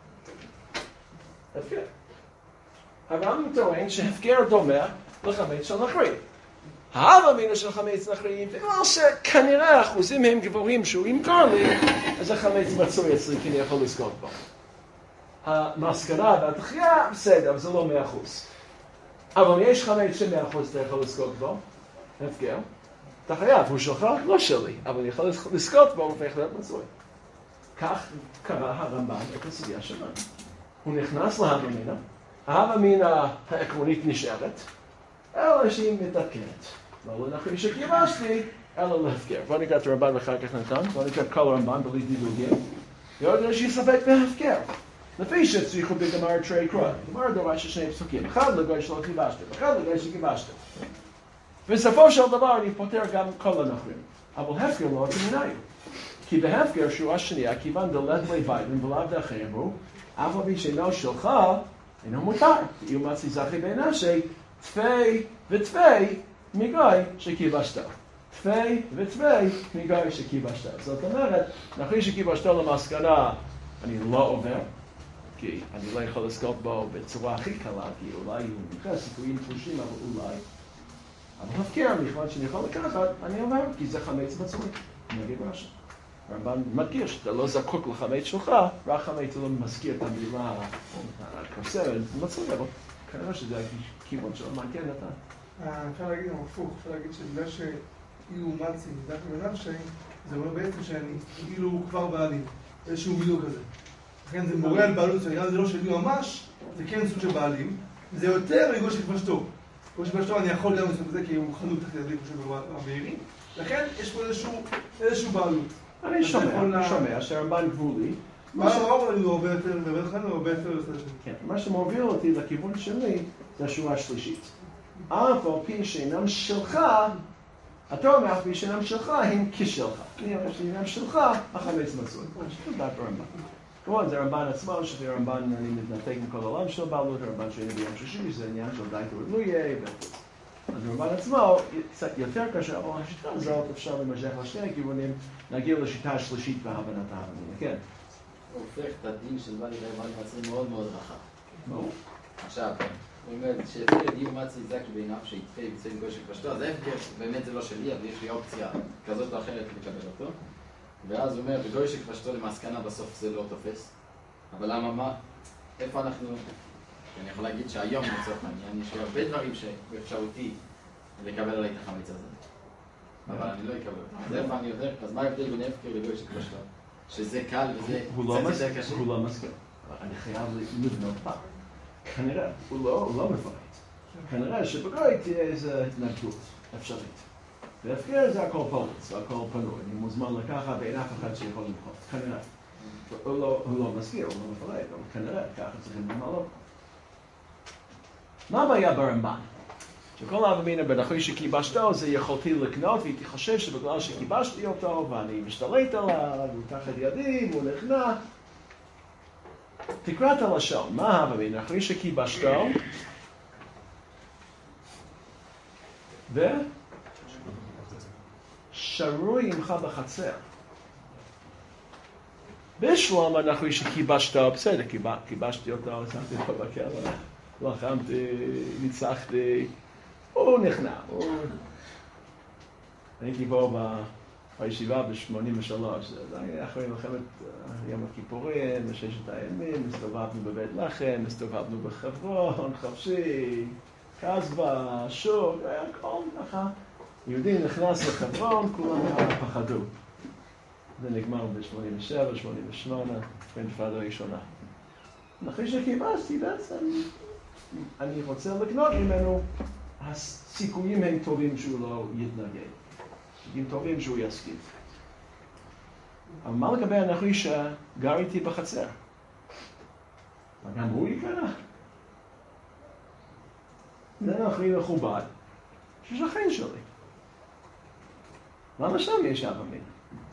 הפקר. הרמב"ם טוען שהפקר דומה לחמץ של נחרי. ההווה אמינא של חמץ נחרי, בגלל שכנראה אחוזים הם גבוהים שהוא ימכור לי, אז החמץ מצוי אצלי כי אני יכול לזכות בו. המסקנה והתחייה, בסדר, אבל זה לא 100%. אבל אם יש חמץ ש100% אתה יכול לזכות בו, הפקר, אתה חייב, הוא שלך, לא שלי, אבל אני יכול לזכות בו, הוא הופך להיות מצוי. כך קרא הרמב"ם את הסוגיה שלנו. הוא נכנס להווה אמינא, ההווה אמינא העקרונית נשארת, אלא שהיא מתעדכנת. לא לנחריש שקידשתי, אלא להפקר. בוא נקרא את הרמב"ן ואחר כך נתן, בוא נקרא את כל הרמב"ן בלי דילוגים. יורד שיש ספק בהפקר. לפי שצריכו בגמר תרי קרא. גמר דורש שני פסוקים. אחד לגוי שלא קיבשתם, אחד לגוי שקיבשתם. בסופו של דבר אני פותר גם כל הנחרים. אבל הפקר לא כמנהל. כי בהפקר שורה שנייה, כיוון דלת לביידן ולאו דאחרים הוא, אף על פי שאינו שלך, אינו מותר. יהיו מצי זכי בעינשי, תפי ותפי מגוי שקיבשת. תפי ותפי מגוי שקיבשת. זאת אומרת, נחריש שקיבשת למסקנה, אני לא עובר, כי אני לא יכול לזכות בו בצורה הכי קלה, כי אולי הוא נכנס סיכויים תלושים, אבל אולי. אבל הפקר, מכיוון שאני יכול לקחת, אני עובר, כי זה חמץ מצוי. נגיד משהו. הרמב"ן מדגיש, אתה לא זקוק לחמץ שלך, רק חמץ לא מזכיר את המילה הקוסרת, מצוי, אבל כנראה שזה הכיוון שלו, מה כן אתה? אפשר להגיד הפוך, אפשר להגיד שבגלל שאילו מצי דק בנפשי, זה אומר בעצם שאני כאילו כבר בעלים, איזשהו מילוג כזה. לכן זה מורה על בעלות, שגם זה לא שלי ממש, זה כן סוג של בעלים, זה יותר מגוי שכבשתו. גוי שכבשתו אני יכול גם לעשות את זה, כי הוא חנות תחת ידי כמו שבאווירי, לכן יש פה איזשהו בעלות. אני שומע שהרמב"ן גבולי. מה שאומר לי הוא הרבה יותר, הרבה יותר כן, מה שמוביל אותי לכיוון שלי זה השורה השלישית. אף על פי שאינם שלך, אתה אומר, אף פי שאינם שלך, הם כשלך. אני אומר שאינם שלך, החמץ מצוי. זה דעת הרמב"ן. כמובן, זה הרמב"ן עצמו, שזה הרמב"ן, אני מתנתק מכל העולם של בעלות, הרמב"ן שני ביום שישי, זה עניין של די תורלויה, אז הרמב"ן עצמו קצת יותר קשה, אבל השיטה הזאת אפשר למשך לשני הכיוונים, נגיע לשיטה השלישית בהבנת ההבנה, כן? הוא הופך את הדין של בעלי רבן מצרי מאוד מאוד רחב. ברור. עכשיו, הוא אומר שאפילו דיו מצרי זקי בעיניו שיתפה יצא מגוי שכבשתו, אז ההפקר באמת זה לא שלי, אבל יש לי אופציה כזאת או אחרת לקבל אותו. ואז הוא אומר, בגוי שכבשתו למסקנה בסוף זה לא תופס. אבל למה מה? איפה אנחנו... אני יכול להגיד שהיום לצורך העניין, יש לי הרבה דברים שבאפשרותי לקבל עליי את החמץ הזה. אבל אני לא אקבל. אז איפה אני עובר? אז מה ההבדל בין הפקר לגוי שכבשתו? שזה קל וזה קצת יותר קשה. הוא לא מסכים. אני חייב לבנות פעם. כנראה, הוא לא מפרט. כנראה שבגוי תהיה איזו התנגדות אפשרית. והפקר זה הכל פרוץ, זה הכל פנוי. אני מוזמן לקחת ואין אף אחד שיכול למחות. כנראה. הוא לא מסכים, הוא לא מפרט, אבל כנראה ככה צריכים למעלות. מה הבעיה ברמב"ן? שכל ההווה אמינא בנחריש שקיבשתו זה יכולתי לקנות, והייתי חושב שבגלל שקיבשתי אותו ואני משתלט עליו, הוא תחת ידי והוא נכנע. תקרא את הלשון, מה ההווה אמינא? נחריש שקיבשתו ושרוי עמך בחצר. בשלום הנחריש שקיבשתו, בסדר, קיבשתי אותו, שמתי אותו בכלא. לחמתי, ניצחתי, הוא נכנע, הייתי פה בישיבה ב-83, זה היה אחרי מלחמת יום הכיפורים, בששת הימים, הסתובבנו בבית לחם, הסתובבנו בחברון, חופשי, קסבה, שוק, היה הכל ככה. יהודי נכנס לחברון, כולם פחדו. זה נגמר ב-87, 88, בנפרד הראשונה. אחרי שקיבשתי בעצם, אני רוצה לקנות ממנו הסיכויים הם טובים שהוא לא יתנגד. סיכויים טובים שהוא יסכים. אבל מה לגבי הנוכרי שגר איתי בחצר? גם הוא יקרה? זה נוכרי מכובד, ששכן שלי. למה שם יש אב אמינא?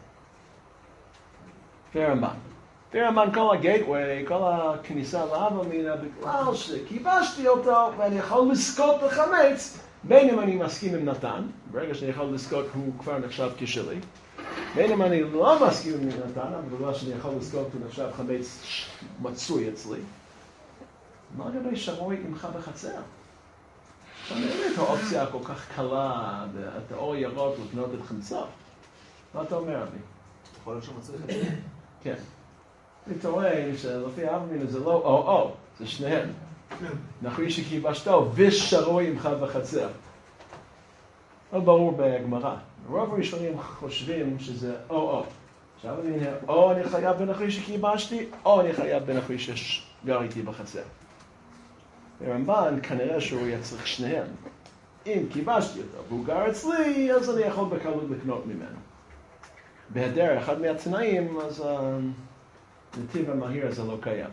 פרמן כל הגייטווי, כל הכניסה לאב אמינא, בגלל שכיבשתי אותו ואני יכול לזכות בחמץ, בין אם אני מסכים עם נתן, ברגע שאני יכול לזכות הוא כבר נחשב כשלי, בין אם אני לא מסכים עם נתן, אבל בגלל שאני יכול לזכות הוא נחשב חמץ מצוי אצלי, מה לגבי שרוי עמך בחצר? אני אין את האופציה כל כך קלה, את האור ירוק לקנות את חמצה. מה אתה אומר, אבי? יכול להיות שהוא מצוי חצר. כן. אני טוען שלפי אב אמינא זה לא או, זה שניהם. נוכרי שכיבשתו ושרוי עמך בחצר. לא ברור בגמרא. רוב הראשונים חושבים שזה או. עכשיו הנה, או אני חייב בנוכרי שכיבשתי, או אני חייב בנוכרי שגר איתי בחצר. ברמב"ן כנראה שהוא היה צריך שניהם. אם כיבשתי אותו והוא גר אצלי, אז אני יכול בקלות לקנות ממנו. בהיעדר אחד מהתנאים, אז הנתיב המהיר הזה לא קיים.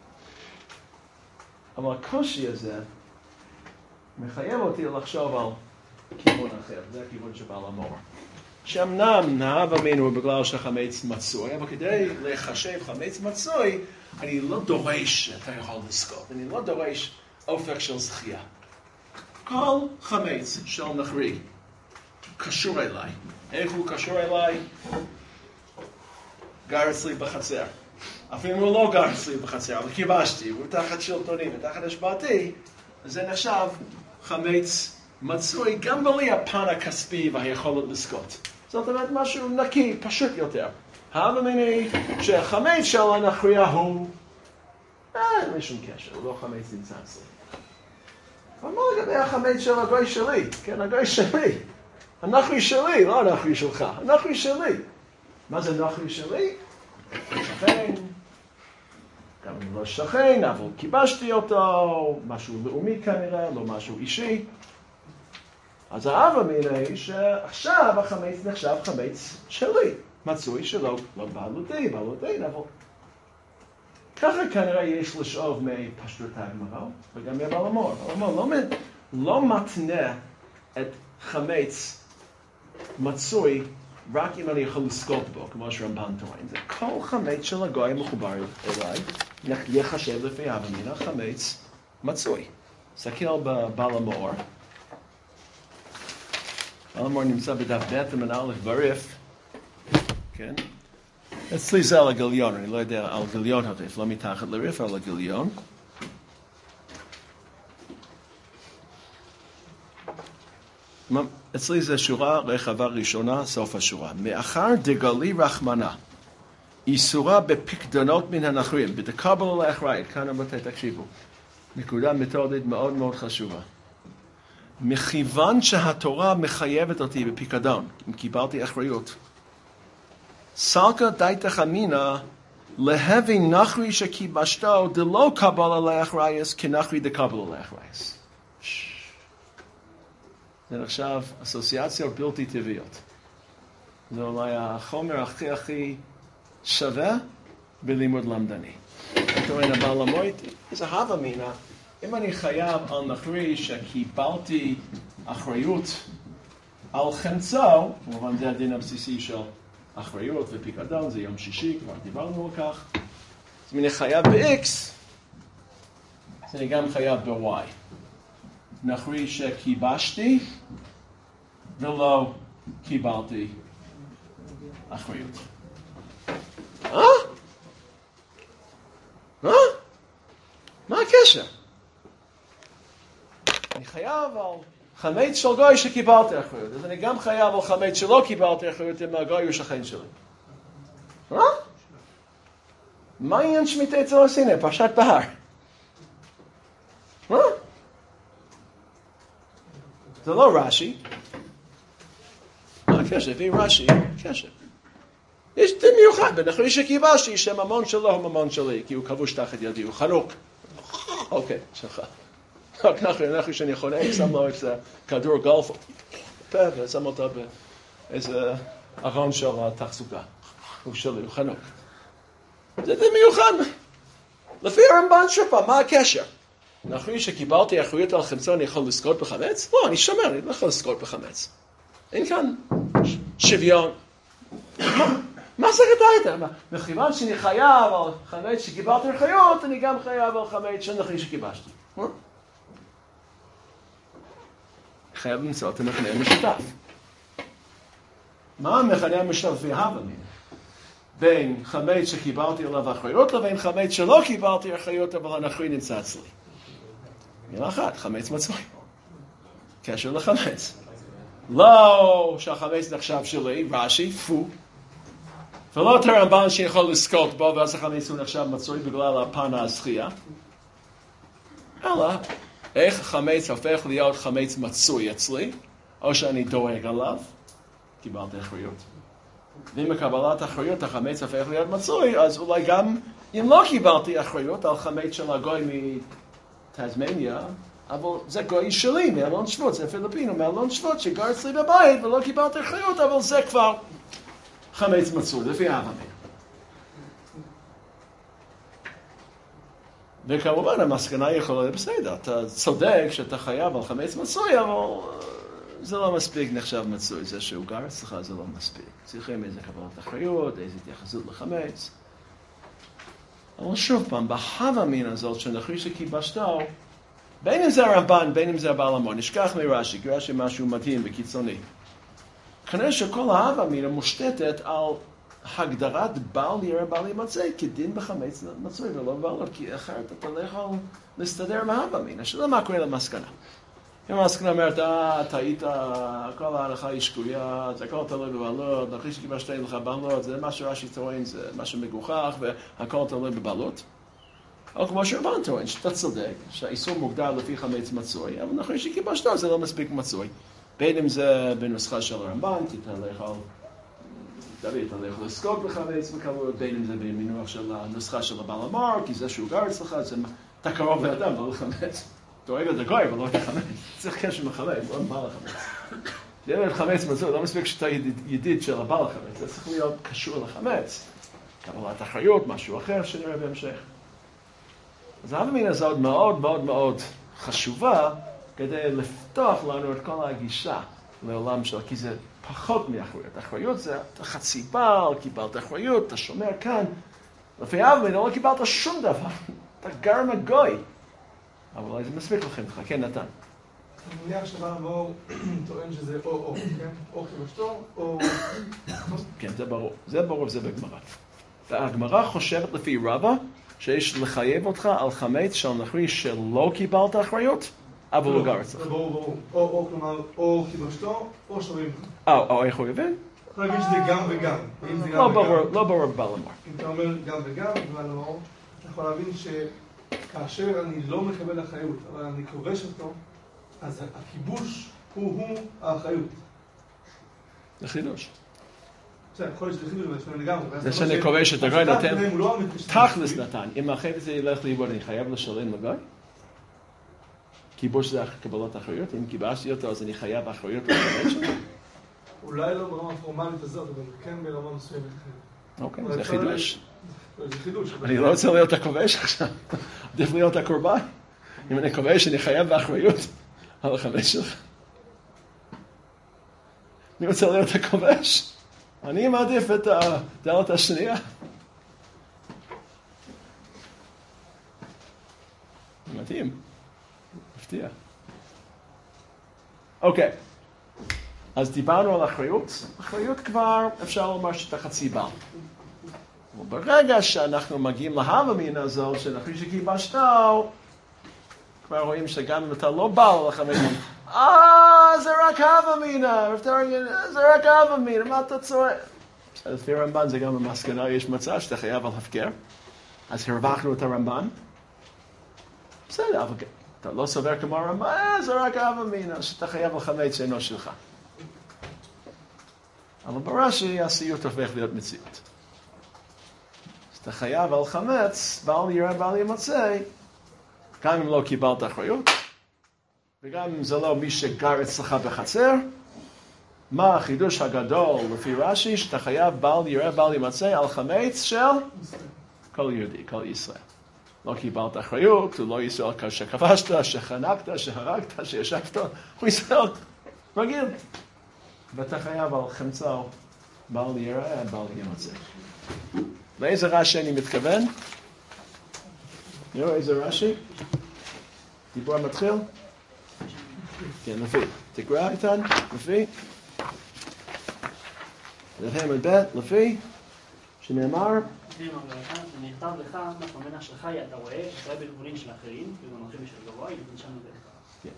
אבל הקושי הזה מחייב אותי לחשוב על כיוון אחר. זה הכיוון שבעל המור. שאמנם האב אמינא הוא בגלל שחמץ מצוי, אבל כדי לחשב חמץ מצוי, אני לא דורש שאתה יכול לזכות. אני לא דורש אופק של זכייה. כל חמץ של נוכרי קשור אליי. איך הוא קשור אליי? גר אצלי בחצר. אפילו הוא לא גר אצלי בחצר, אבל כיבשתי, הוא תחת שלטוני ותחת השפעתי, אז זה נחשב חמץ מצוי גם בלי הפן הכספי והיכולת לזכות. זאת אומרת משהו נקי, פשוט יותר. האב אמינא שהחמץ של הנוכרי הוא אין לי שום קשר, הוא לא חמץ נמצא אצלי. אבל מה לגבי החמץ של הגוי שלי? כן, הגוי שלי. הנוכרי שלי, לא הנוכרי שלך. הנוכרי שלי. מה זה נוכרי שלי? שכן. גם אם לא שכן, אבל כיבשתי אותו, משהו לאומי כנראה, לא משהו אישי. אז האב אמינא שעכשיו החמץ נחשב חמץ שלי. מצוי שלא, לא בעלותי, אבל ככה כנראה יש לשאוב מפשטות הגמרא, וגם מבעל המור. המור לא מתנה את חמץ מצוי רק אם אני יכול לזכות בו, כמו שרמב"ן טוען. זה כל חמץ של הגוי מחובר אליי, יחשב לפי אב אמינא חמץ מצוי. סתכל בבעל המור. בעל המור נמצא בדף ב' עמוד א' בריף, כן? אצלי זה על הגיליון, אני לא יודע על גיליון הריף, לא מתחת לריף, על הגיליון. אצלי זה שורה רחבה ראשונה, סוף השורה. מאחר דגלי רחמנה, איסורה בפקדונות מן הנוכרים, בדקבל לאחראית, כאן רבותיי תקשיבו. נקודה מתודית מאוד מאוד חשובה. מכיוון שהתורה מחייבת אותי בפיקדון, אם קיבלתי אחריות, סלקא דייתך אמינא להביא נוכרי שכיבשתו דלא קבלה לאחרייס כנוכרי דקבלה לאחרייס. זה נחשב אסוציאציות בלתי טבעיות. זה אולי החומר הכי שווה בלימוד למדני. טוען הבעל המור, זה הווה אמינא, אם אני חייב על נוכרי שקיבלתי אחריות על חמצו, כמובן זה הדין הבסיסי של אחריות ופיקדון, זה יום שישי, כבר דיברנו על כך. אז אם אני חייב ב-X, אז אני גם חייב ב-Y. נוכרי שכיבשתי ולא קיבלתי אחריות. מה הקשר? אני חייב על חמץ של גוי שקיבלתי אחריות, אז אני גם חייב על חמץ שלא קיבלתי אחריות אם הגוי הוא שכן שלי. מה העניין שמיטה אצל הסיני? פרשת בהר. זה לא רש"י. מה הקשר? הביא רש"י, קשר. יש דין מיוחד, בנוכרי שכיבשתי שהממון שלו הוא ממון שלי, כי הוא כבוש תחת ידי, הוא חרוק. אוקיי, שלך. אנחנו שאני חונק, שם לו איזה כדור גולף פה ושם אותו באיזה ארון של תחזוקה. הוא שלי, הוא חנוק. זה מיוחד. לפי הרמב"ן שפה, מה הקשר? אחרי שקיבלתי אחריות על חמצון, אני יכול לזכות בחמץ? לא, אני שומר, אני לא יכול לזכות בחמץ. אין כאן שוויון. מה זה גדלת? מכיוון שאני חייב על חמץ שקיבלתי אחריות, אני גם חייב על חמץ אחרי שקיבשתי. חייב למצוא את המכנה המשותף. מה המכנה המשותף לפי ההבנה? בין חמץ שקיבלתי עליו אחריות לבין חמץ שלא קיבלתי אחריות אבל האחרי נמצא אצלי. מילה אחת, חמץ מצוי. קשר לחמץ. לא שהחמץ נחשב שלי, רש"י, פו. ולא את הרמב"ן שיכול לזכות בו ואז החמץ הוא נחשב מצוי בגלל הפן הזכייה. אלא, איך חמץ הופך להיות חמץ מצוי אצלי, או שאני דואג עליו, קיבלתי אחריות. ואם מקבלת אחריות החמץ הופך להיות מצוי, אז אולי גם אם לא קיבלתי אחריות על חמץ של הגוי מטזמניה, אבל זה גוי שלי מאלון שבות, זה פיליפינו מאלון שבות שגר אצלי בבית ולא קיבלתי אחריות, אבל זה כבר חמץ מצוי, לפי ההבנה. וכמובן המסקנה יכולה להיות בסדר, אתה צודק שאתה חייב על חמץ מצוי, אבל זה לא מספיק נחשב מצוי, זה שהוא גר אצלך זה לא מספיק. צריכים איזה קבלת אחריות, איזו התייחסות לחמץ. אבל שוב פעם, בהווה מן הזאת שאחרי שקיבשתו, בין אם זה הרמב"ן, בין אם זה הבעל המון, נשכח מרש"י, כי רש"י משהו מדהים וקיצוני. כנראה שכל ההווה מן מושתתת על הגדרת בעל ירא בעל ימצא כדין בחמץ מצוי ולא בעל, כי אחרת אתה לא יכול להסתדר מההווה מן. השאלה מה קורה למסקנה. אם המסקנה אומרת, טעית, כל ההלכה היא שגויה, זה הכל תלוי בבעלות, אחרי שקיבשת לך בעלות, זה מה שרש"י טוען, זה משהו מגוחך, והכל תלוי בבעלות. או כמו שהרמב"ן טוען, שאתה צודק, שהאיסור מוגדר לפי חמץ מצוי, אבל אחרי שקיבשתו זה לא מספיק מצוי. בין אם זה בנוסחה של הרמב"ן, כי אתה לא יכול לזכות בחמץ בקלות, בין אם זה במינוח של הנוסחה של הבעל המור, כי זה שהוא גר אצלך, אתה קרוב לאדם, לא לחמץ. דואג את הגוי, אבל לא את החמץ. צריך קשר מחמץ, לא בעל החמץ. זה לא חמץ מצוי, לא מספיק שאתה ידיד של הבעל החמץ, זה צריך להיות קשור לחמץ. קבלת אחריות, משהו אחר שנראה בהמשך. אז ההווה מן הזאת מאוד מאוד מאוד חשובה, כדי לפתוח לנו את כל הגישה לעולם שלו, כי זה פחות מאחריות. אחריות זה חצי בעל, קיבלת אחריות, אתה שומר כאן. לפי ההווה מן לא קיבלת שום דבר, אתה גר מגוי. אבל אולי זה מספיק לכם, חכה נתן. אני מניח שבעל המור טוען שזה או, כן? או כבשתו, או... כן, זה ברור. זה ברור וזה בגמרא. והגמרא חושבת לפי רבא, שיש לחייב אותך על חמץ של נחרי שלא קיבלת אחריות, אבל הוא גר אצלך. ברור. או כלומר, או כבשתו, או שומעים. או איך הוא יבין? יכול להבין שזה גם וגם. לא ברור בבעל המור. אם אתה אומר גם וגם, בבעל המור, אתה יכול להבין שכאשר אני לא מקבל אחריות, אבל אני כובש אותו, אז הכיבוש הוא האחריות. זה חידוש. יכול להיות שזה חידוש, אבל יש לגמרי. זה שאני כובש את הגוי נותן, תכלס נתן, אם החפץ ילך לאיבוד, אני חייב לשלם לגוי? כיבוש זה קבלת אחריות, אם כיבשתי אותו אז אני חייב אחריות לחפץ שלו? אולי לא ברמה הפורמלית הזאת, אבל כן ברמה מסוימת. אוקיי, זה חידוש. זה חידוש. אני לא רוצה להיות הכובש עכשיו, עדיף להיות הקורבן. אם אני כובש, אני חייב באחריות על החפץ שלך. אני רוצה להיות הכובש. אני מעדיף את הדלת השנייה. מתאים. מפתיע. אוקיי. אז דיברנו על אחריות. אחריות כבר אפשר לומר שאתה חצי בעל. וברגע שאנחנו מגיעים להווה מן הזו, שאחרי שכיבשתו, כבר רואים שגם אם אתה לא בעל על החמץ, זה רק הווה מינה, זה רק הווה מינה, מה אתה צועק? לפי הרמב"ן זה גם במסקנה, יש מצב שאתה חייב על הפקר, אז הרווחנו את הרמב"ן. בסדר, אבל אתה לא סובר כמו הרמב"ן, זה רק הווה מינה, שאתה חייב על חמץ שאינו שלך. אבל ברש"י הסיוט הופך להיות מציאות. אתה חייב על חמץ, בעל ירא בעל ימצא, גם אם לא קיבלת אחריות, וגם אם זה לא מי שגר אצלך בחצר, מה החידוש הגדול לפי רש"י, שאתה חייב בל יראה בל ימצא על חמץ של כל יהודי, כל ישראל. לא קיבלת אחריות, הוא לא ישראל שכבשת, שחנקת, שהרגת, שישבת, הוא ישראל רגיל. ואתה חייב על חמצה בל יראה בל ימצא. לאיזה רש"י אני מתכוון? נראה איזה רש"י? דיבור מתחיל? כן, לפי. תקרא איתן, לפי. לפי, שנאמר, נכתב לך, מהפמנה שלך, אתה רואה, אתה רואה בגבולים של אחרים, ובמחרים של גבוה, יתנשם לבך.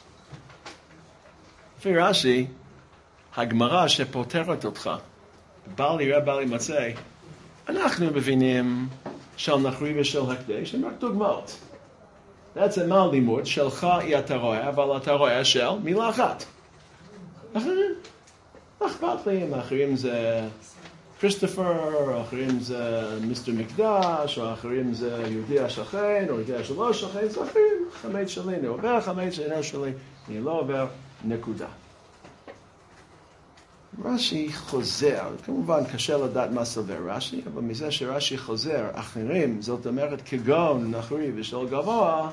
לפי רש"י, הגמרא שפותרת אותך, בל יראה בל ימצא, אנחנו מבינים של נחרי ושל הקדש, הם רק דוגמאות. בעצם מה הלימוד? שלך אתה רואה, אבל אתה רואה של מילה אחת. אחרים. אכפת לי, האחרים זה כריסטופר, האחרים זה מיסטר מקדש, או האחרים זה יהודי השכן, או יהודי השלא שכן, זה אחרים. חמץ שלי, אני עובר חמץ שאינו שלי, אני לא עובר, נקודה. רש"י חוזר, כמובן קשה לדעת מה סובר רש"י, אבל מזה שרש"י חוזר, אחרים, זאת אומרת כגון, נחרי ושל גבוה,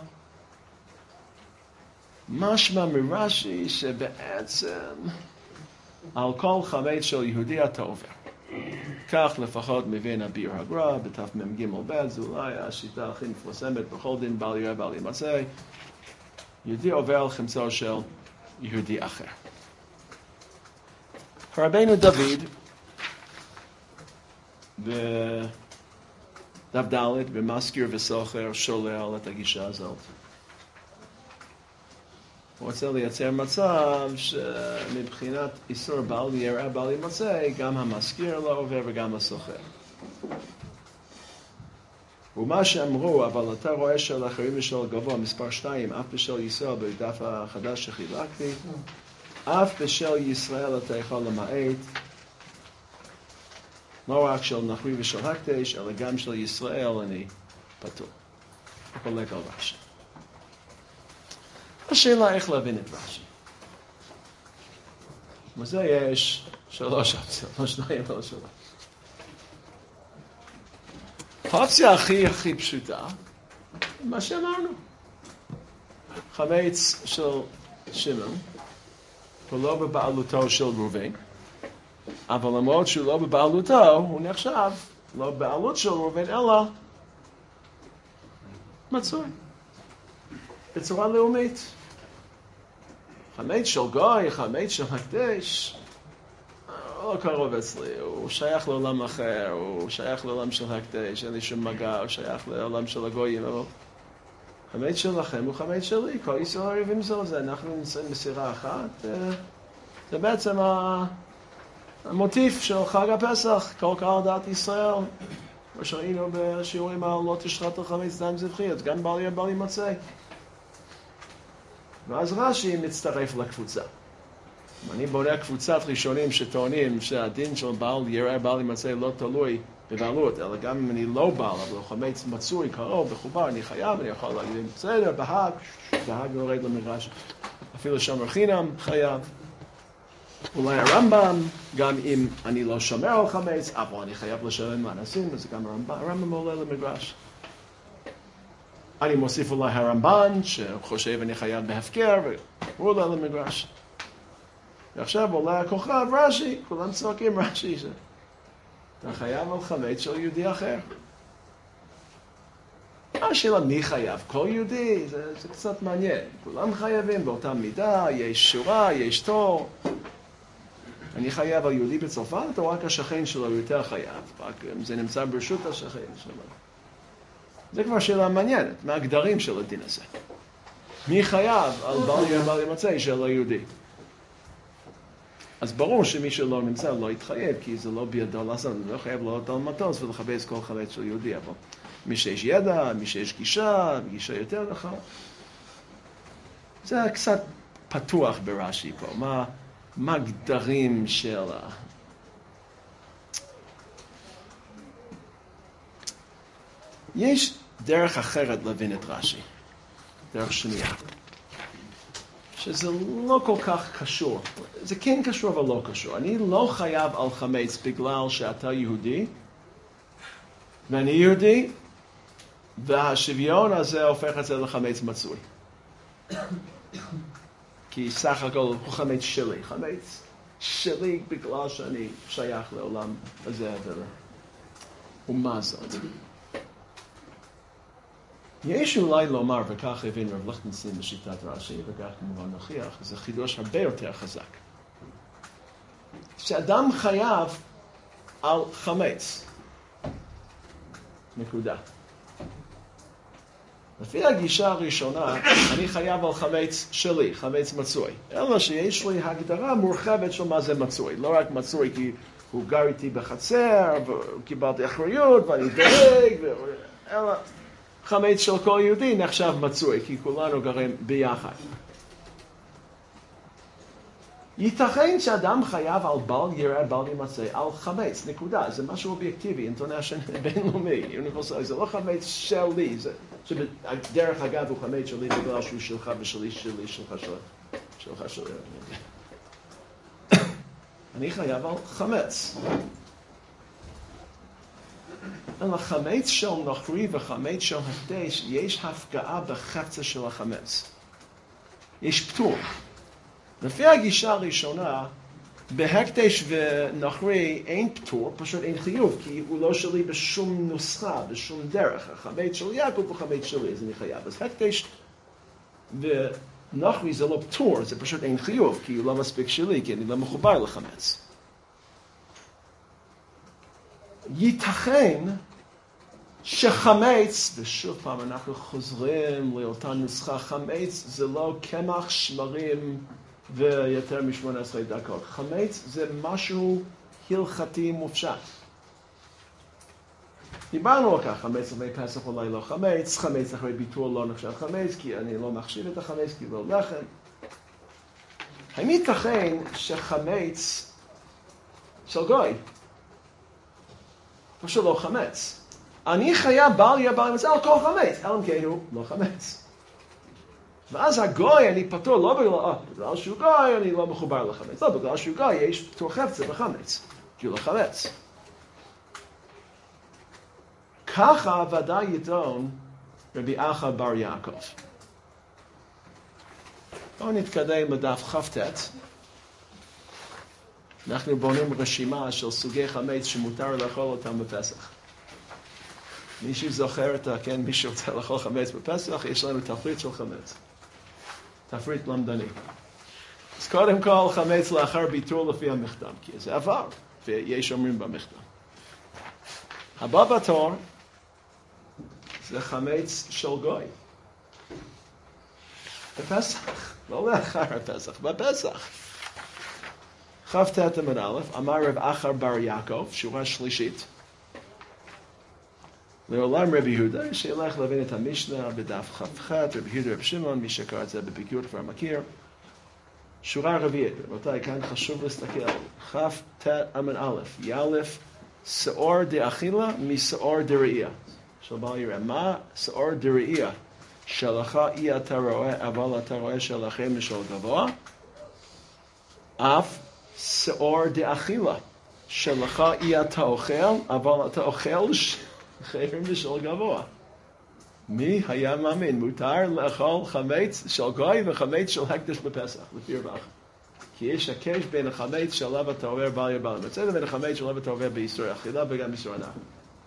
משמע מרש"י שבעצם על כל חמץ של יהודי אתה עובר. כך לפחות מבין אביר הגר"א, בתמ"ג ב', זה אולי השיטה הכי מפורסמת בכל דין בל יראה בל ימצא, יהודי עובר על חמצו של יהודי אחר. רבנו דוד, בדף ד' במזכיר וסוחר, שולל את הגישה הזאת. הוא רוצה לייצר מצב שמבחינת איסור בל יראה בל ימצא, גם המזכיר לא עובר וגם הסוחר. ומה שאמרו, אבל אתה רואה של אחרים ושל גבוה, מספר 2, אף בשל ישראל, בדף החדש שחילקתי, אף בשל ישראל אתה יכול למעט, לא רק של נחרי ושל הקדש, אלא גם של ישראל אני פטור. חולק על רש"י. השאלה איך להבין את רש"י. וזה יש 3 אופציות, לא 2, לא 3. האופציה הכי פשוטה, מה שאמרנו. חמץ של שמעון, הוא לא בבעלותו של ראובן, אבל למרות שהוא לא בבעלותו, הוא נחשב לא בבעלות של ראובן, אלא מצוי. בצורה לאומית. חמץ של גוי, חמץ של הקדש, לא קרוב אצלי, הוא שייך לעולם אחר, הוא שייך לעולם של הקדש, אין לי שום מגע, הוא שייך לעולם של הגויים, אבל חמץ שלכם הוא חמץ שלי, כל ישראל ערבים זו זה, אנחנו נמצאים בסירה אחת, זה בעצם המוטיף של חג הפסח, כל קהל דעת ישראל, מה שראינו בשיעורים על לא תשחט על חמץ דם זבחי, אז גם בל יראה בל ימצא. ואז רש"י מצטרף לקבוצה. אני בונה קבוצת ראשונים שטוענים שהדין של בל יראה בל ימצא לא תלוי בבעלות, אלא גם אם אני לא בעל, אבל חמץ מצוי, קרוב, מחובר, אני חייב, אני יכול להגיד, בסדר, בהג יורד למגרש. אפילו שומר חינם חייב. אולי הרמב"ם, גם אם אני לא שומר על חמץ, אבל אני חייב לשלם לאנשים, אז גם הרמב"ם עולה למגרש. אני מוסיף אולי הרמב"ן, שחושב אני חייב בהפקר, והוא עולה למגרש. ועכשיו עולה הכוכב רש"י, כולם צועקים רש"י, אתה חייב על חמץ של יהודי אחר. השאלה מי חייב? כל יהודי, זה קצת מעניין. כולם חייבים באותה מידה, יש שורה, יש תור. אני חייב על יהודי בצרפת, או רק השכן שלו יותר חייב? רק זה נמצא ברשות השכן שלו. זה כבר שאלה מעניינת, מה הגדרים של הדין הזה. מי חייב על בל יראה בל ימצא של היהודי? אז ברור שמי שלא נמצא לא יתחייב, כי זה לא בידו לעשות, הוא לא חייב לעלות על מטוס ולחפש כל חמץ של יהודי, אבל מי שיש ידע, מי שיש גישה יותר נכון. זה קצת פתוח ברש"י פה, מה הגדרים של יש דרך אחרת להבין את רש"י, דרך שנייה. שזה לא כל כך קשור. זה כן קשור אבל לא קשור. אני לא חייב על חמץ בגלל שאתה יהודי, ואני יהודי, והשוויון הזה הופך את זה לחמץ מצוי. כי סך הכל הוא חמץ שלי. חמץ שלי בגלל שאני שייך לעולם הזה ומה זאת. יש אולי לומר, וכך הבין רב ליכטנשטיין בשיטת רש"י, וכך כמובן נוכיח, זה חידוש הרבה יותר חזק. שאדם חייב על חמץ. נקודה. לפי הגישה הראשונה, אני חייב על חמץ שלי, חמץ מצוי. אלא שיש לי הגדרה מורחבת של מה זה מצוי. לא רק מצוי כי הוא גר איתי בחצר, וקיבלתי אחריות, ואני דואג, אלא חמץ של כל יהודי נחשב מצוי, כי כולנו גרים ביחד. ייתכן שאדם חייב על בל יראה בל ימצא על חמץ, נקודה. זה משהו אובייקטיבי, אינטרנשיונל בינלאומי. זה לא חמץ שלי, דרך אגב הוא חמץ שלי בגלל שהוא שלך ושלי, שלך. אני חייב על חמץ. על החמץ של נוכרי וחמץ של הקדש יש הפקעה בחפצה של החמץ. יש פטור. לפי הגישה הראשונה, בהקדש ונוכרי אין פטור, פשוט אין חיוב, כי הוא לא שלי בשום נוסחה, בשום דרך. החמץ של יעקב הוא חמץ שלי, אז אני חייב. אז הקדש ונוכרי זה לא פטור, זה פשוט אין חיוב, כי הוא לא מספיק שלי, כי אני לא מחובר לחמץ. ייתכן שחמץ, ושוב פעם אנחנו חוזרים לאותה נוסחה, חמץ זה לא קמח, שמרים ויותר מ-18 דקות. חמץ זה משהו הלכתי מופשט. דיברנו על כך, חמץ אחרי פסח אולי לא חמץ, חמץ אחרי ביטול לא נחשב חמץ, כי אני לא מחשיב את החמץ, כי לא לחם. האם ייתכן שחמץ של גוי, פשוט לא חמץ? אני חייב בל יהיה בל ימצא על כל חמץ, אלא אם כן הוא לא חמץ. ואז הגוי אני פטור, לא בגלל שהוא גוי אני לא מחובר לחמץ, לא בגלל שהוא גוי יש פטור חפצה בחמץ, כי הוא לא חמץ. ככה ודאי יטעון רבי אחא בר יעקב. בואו נתקדם לדף כ"ט. אנחנו בונים רשימה של סוגי חמץ שמותר לאכול אותם בפסח. מישהו זוכר מי שרוצה לאכול חמץ בפסח, יש לנו תפריט של חמץ. תפריט למדני. אז קודם כל חמץ לאחר ביטול לפי המכתב, כי זה עבר, ויש אומרים במכתב. הבא בתור זה חמץ של גוי. בפסח, לא לאחר הפסח, בפסח. כ"ט עמוד א', אמר רב אחא בר יעקב, שורה שלישית. לעולם רבי יהודה, שילך להבין את המשנה בדף כ"ח, רבי יהודה רבי שמעון, מי שקרא את זה בבקיאות כבר מכיר. שורה רביעית, רבותיי, כאן חשוב להסתכל. כ"ט עמוד א', יאלף, שאור דאכילה משאור דראייה. עכשיו בוא נראה, מה שאור דראייה? שלך אי אתה רואה, אבל אתה רואה שלכם משל גבוה. אף שאור דאכילה. שלך אי אתה אוכל, אבל אתה אוכל חרם משל גבוה. מי היה מאמין? מותר לאכול חמץ של גוי וחמץ של הקדש בפסח, לפי רב אחא. כי יש הקש בין החמץ שעליו אתה עובר בל יבל מצא, ובין החמץ שעליו אתה עובר בישראל אכילה וגם בישראל הנאה.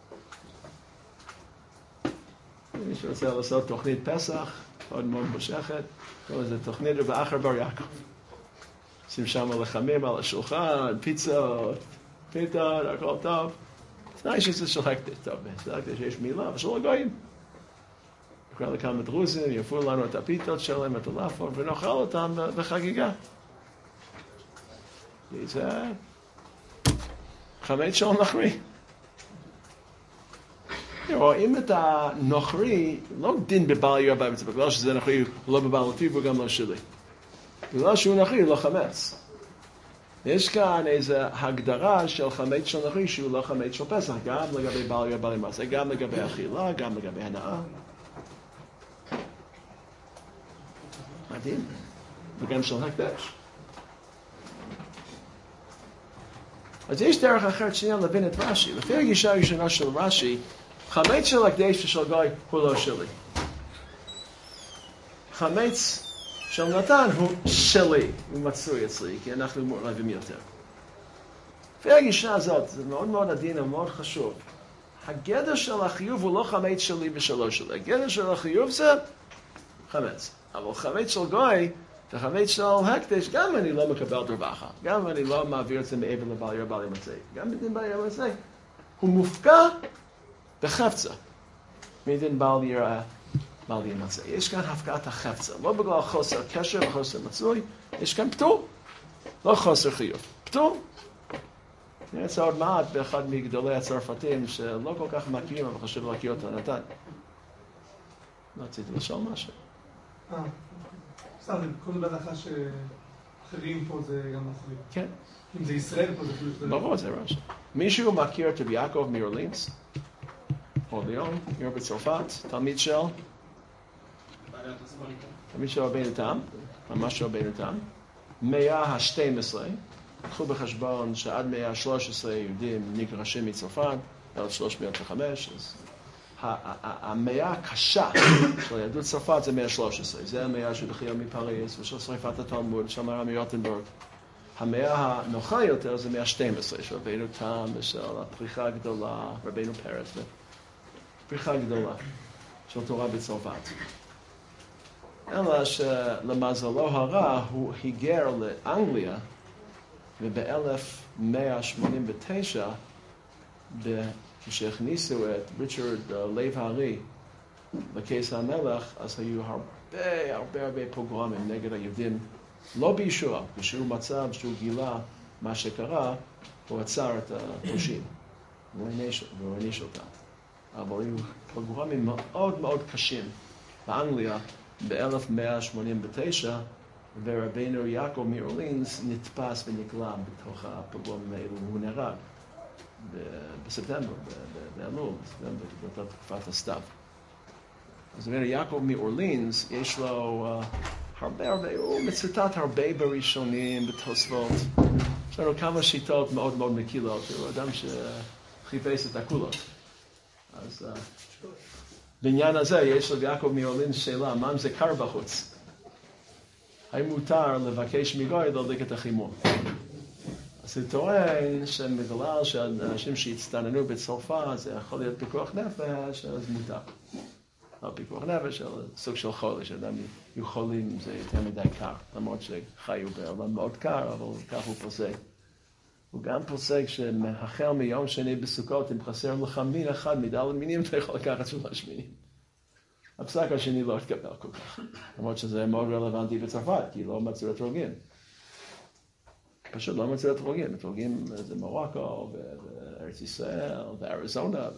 מי שרוצה לעשות תוכנית פסח, מאוד מאוד מושכת, זה תוכנית רב אחא בר יעקב. שים שם לחמים על השולחן, פיצות, פיתות, הכל טוב. תנאי שזה של הקדש, טוב, של הקדש יש מילה, אבל של הגויים. נקרא לכמה דרוזים, יפו לנו את הפיתות שלהם, את הלאפות, ונאכל אותם בחגיגה. זה חמץ של נוכרי. רואים את הנוכרי, לא דין בבל יראה בל ימצא, בגלל שזה נוכרי, הוא לא בבעלותי והוא גם לא שלי. בגלל שהוא נוכרי, הוא לא חמץ. יש כאן איזו הגדרה של חמץ של נוכרי שהוא לא חמץ של פסח, גם לגבי בל יראה בל ימצא, גם לגבי אכילה, גם לגבי הנאה. מדהים. וגם של הקדש. אז יש דרך אחרת שנייה להבין את רש"י. לפי הגישה הראשונה של רש"י, חמץ של הקדש ושל גוי הוא לא שלי. חמץ של נתן הוא שלי, הוא מצוי אצלי, כי אנחנו מעורבים יותר. לפי הגישה הזאת, זה מאוד מאוד עדין ומאוד חשוב. הגדר של החיוב הוא לא חמץ שלי ושלו שלי. הגדר של החיוב זה חמץ. אבל חמץ של גוי וחמץ של הקדש, גם אני לא מקבל דרווחה. גם אני לא מעביר את זה מעבר לבעל יראה בעל ימצא. גם בדין בעל יראה מצא. הוא מופקע בחפצה. מדין בעל יראה בעל ימצא. יש כאן הפקעת החפצה. לא בגלל חוסר קשר וחוסר מצוי. יש כאן פטור. לא חוסר חיוב. פטור. נראה עוד מעט באחד מגדולי הצרפתים שלא כל כך מכירים, אבל חשוב להכיר אותו, נתן. רציתי לשאול משהו. בסדר, כל בהנחה שאחרים פה זה גם אחרים. כן. אם זה ישראל פה זה כאילו שזה... ברור, זה רש"י. מישהו מכיר את רבי יעקב מאורלינס? אורליון, עיר בצרפת, תלמיד של? תלמיד של רבינו תם, ממש של רבינו תם. מאה ה-12, קחו בחשבון שעד מאה ה-13 יהודים נגרשים מצרפת, 1305, אז המאה הקשה של יהדות צרפת זה מאה ה-13, זה המאה של חייה מפריז ושל שריפת התלמוד, של מראה מיוטנבורג. המאה הנוחה יותר זה מאה ה-12, של רבינו תם ושל הפריחה הגדולה, רבינו פרץ, פריחה גדולה של תורה בצרפת. אלא שלמזלו הרע הוא היגר לאנגליה, וב-1189, כשהכניסו את ריצ'רד לב הארי לכס המלך, אז היו הרבה פוגרומים נגד היהודים, לא בישוע, כשהוא מצב, כשהוא גילה מה שקרה, הוא עצר את הפושעים, הוא העניש אותם. אבל היו פוגרומים מאוד מאוד קשים באנגליה ב-1189, ורבינו יעקב מאורלינס נתפס ונקלע בתוך הפוגרומים האלו, והוא נהרג בספטמבר, באלול, באותה תקופת הסתיו. אז רבינו יעקב מאורלינס, יש לו הרבה, הוא מצוטט הרבה בראשונים, בתוספות. יש לנו כמה שיטות מאוד מאוד מקילות, הוא אדם שחיפש את הקולות. אז בעניין הזה יש ליעקב מאורלינס שאלה, מה אם זה קר בחוץ? האם מותר לבקש מגוי להדליק את החימום? אז הוא טוען שבגלל שאנשים שהצטננו בצרפת זה יכול להיות פיקוח נפש, אז מותר. לא פיקוח נפש, אלא סוג של חולי, שאדם יהיו חולים זה יותר מדי קר, למרות שחיו בעולם מאוד קר, אבל כך הוא פוסק. הוא גם פוסק שהחל מיום שני בסוכות, אם חסר לך מין אחד מד' מינים, אתה יכול לקחת 3 מינים. הפסק השני לא התקבל כל כך, למרות שזה מאוד רלוונטי בצרפת, כי לא מצאו אתרוגים. פשוט לא מצאו אתרוגים, אתרוגים זה מרוקו, וארץ ישראל, ואריזונה,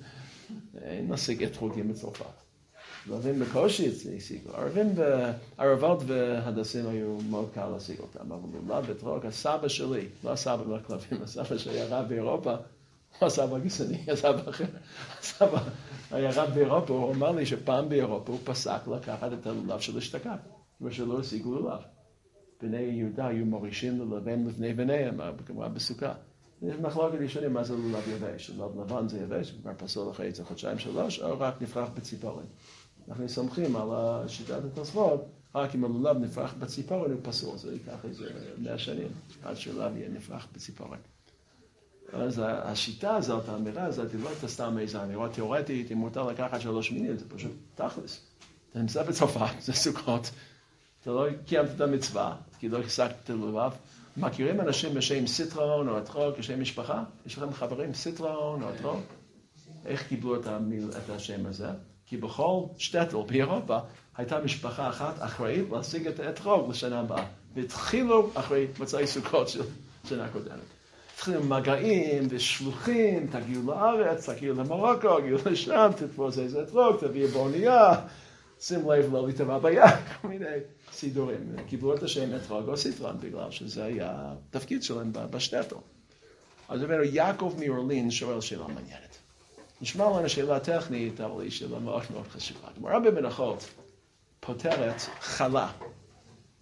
אין נשיג אתרוגים בצרפת. ערבים בקושי השיגו, ערבות והדסים היו מאוד קל להשיג אותם, אבל לולב ואתרוג, הסבא שלי, לא הסבא מהכלבים, הסבא שהיה רב באירופה, לא הסבא גזעני, הסבא אחר, הסבא היה רב באירופה, הוא אמר לי שפעם באירופה הוא פסק לקחת את הלולב של אשתקד, ושלא השיגו לולב. בני יהודה היו מורישים ללבם לפני בניהם, כמובן בסוכה. יש מחלוקת ראשונים מה זה לולב יבש, לולב לבן זה יבש, כבר פסול אחרי זה 2-3, או רק נפרח בציפורן. אנחנו סומכים על שיטת התוספות, רק אם הלולב נפרח בציפורן הוא פסול, זה ייקח איזה 100 שנים, עד שהלולב יהיה נפרח בציפורן. אז השיטה הזאת, האמירה הזאת, היא לא הייתה סתם איזה אמירה תיאורטית, אם מותר לקחת 3 מינים, זה פשוט תכלס. אתה נמצא בצרפת, זה סוכות, אתה לא קיימת את המצווה, כי לא השגת את הלולב. מכירים אנשים בשם סיטרון או אתרוג כשם משפחה? יש לכם חברים סיטרון או אתרוג? איך קיבלו את השם הזה? כי בכל שטטל באירופה הייתה משפחה אחת אחראית להשיג את האתרוג לשנה הבאה. והתחילו אחרי מצאי סוכות של שנה קודמת. התחילו מגעים ושלוחים, תגיעו לארץ, תגיעו למרוקו, תגיעו לשם, תתפוס איזה אתרוג, תביאו באונייה, שים לב לא להתאבע ביד, כל מיני סידורים. קיבלו את השם אתרוג או סיטרון, בגלל שזה היה התפקיד שלהם בשטטל. אז אומר, יעקב מאורלינס שואל שאלה מעניינת. נשמע לנו שאלה טכנית, אבל היא שאלה מאוד מאוד חשובה. גמרא במנחות פותרת חלה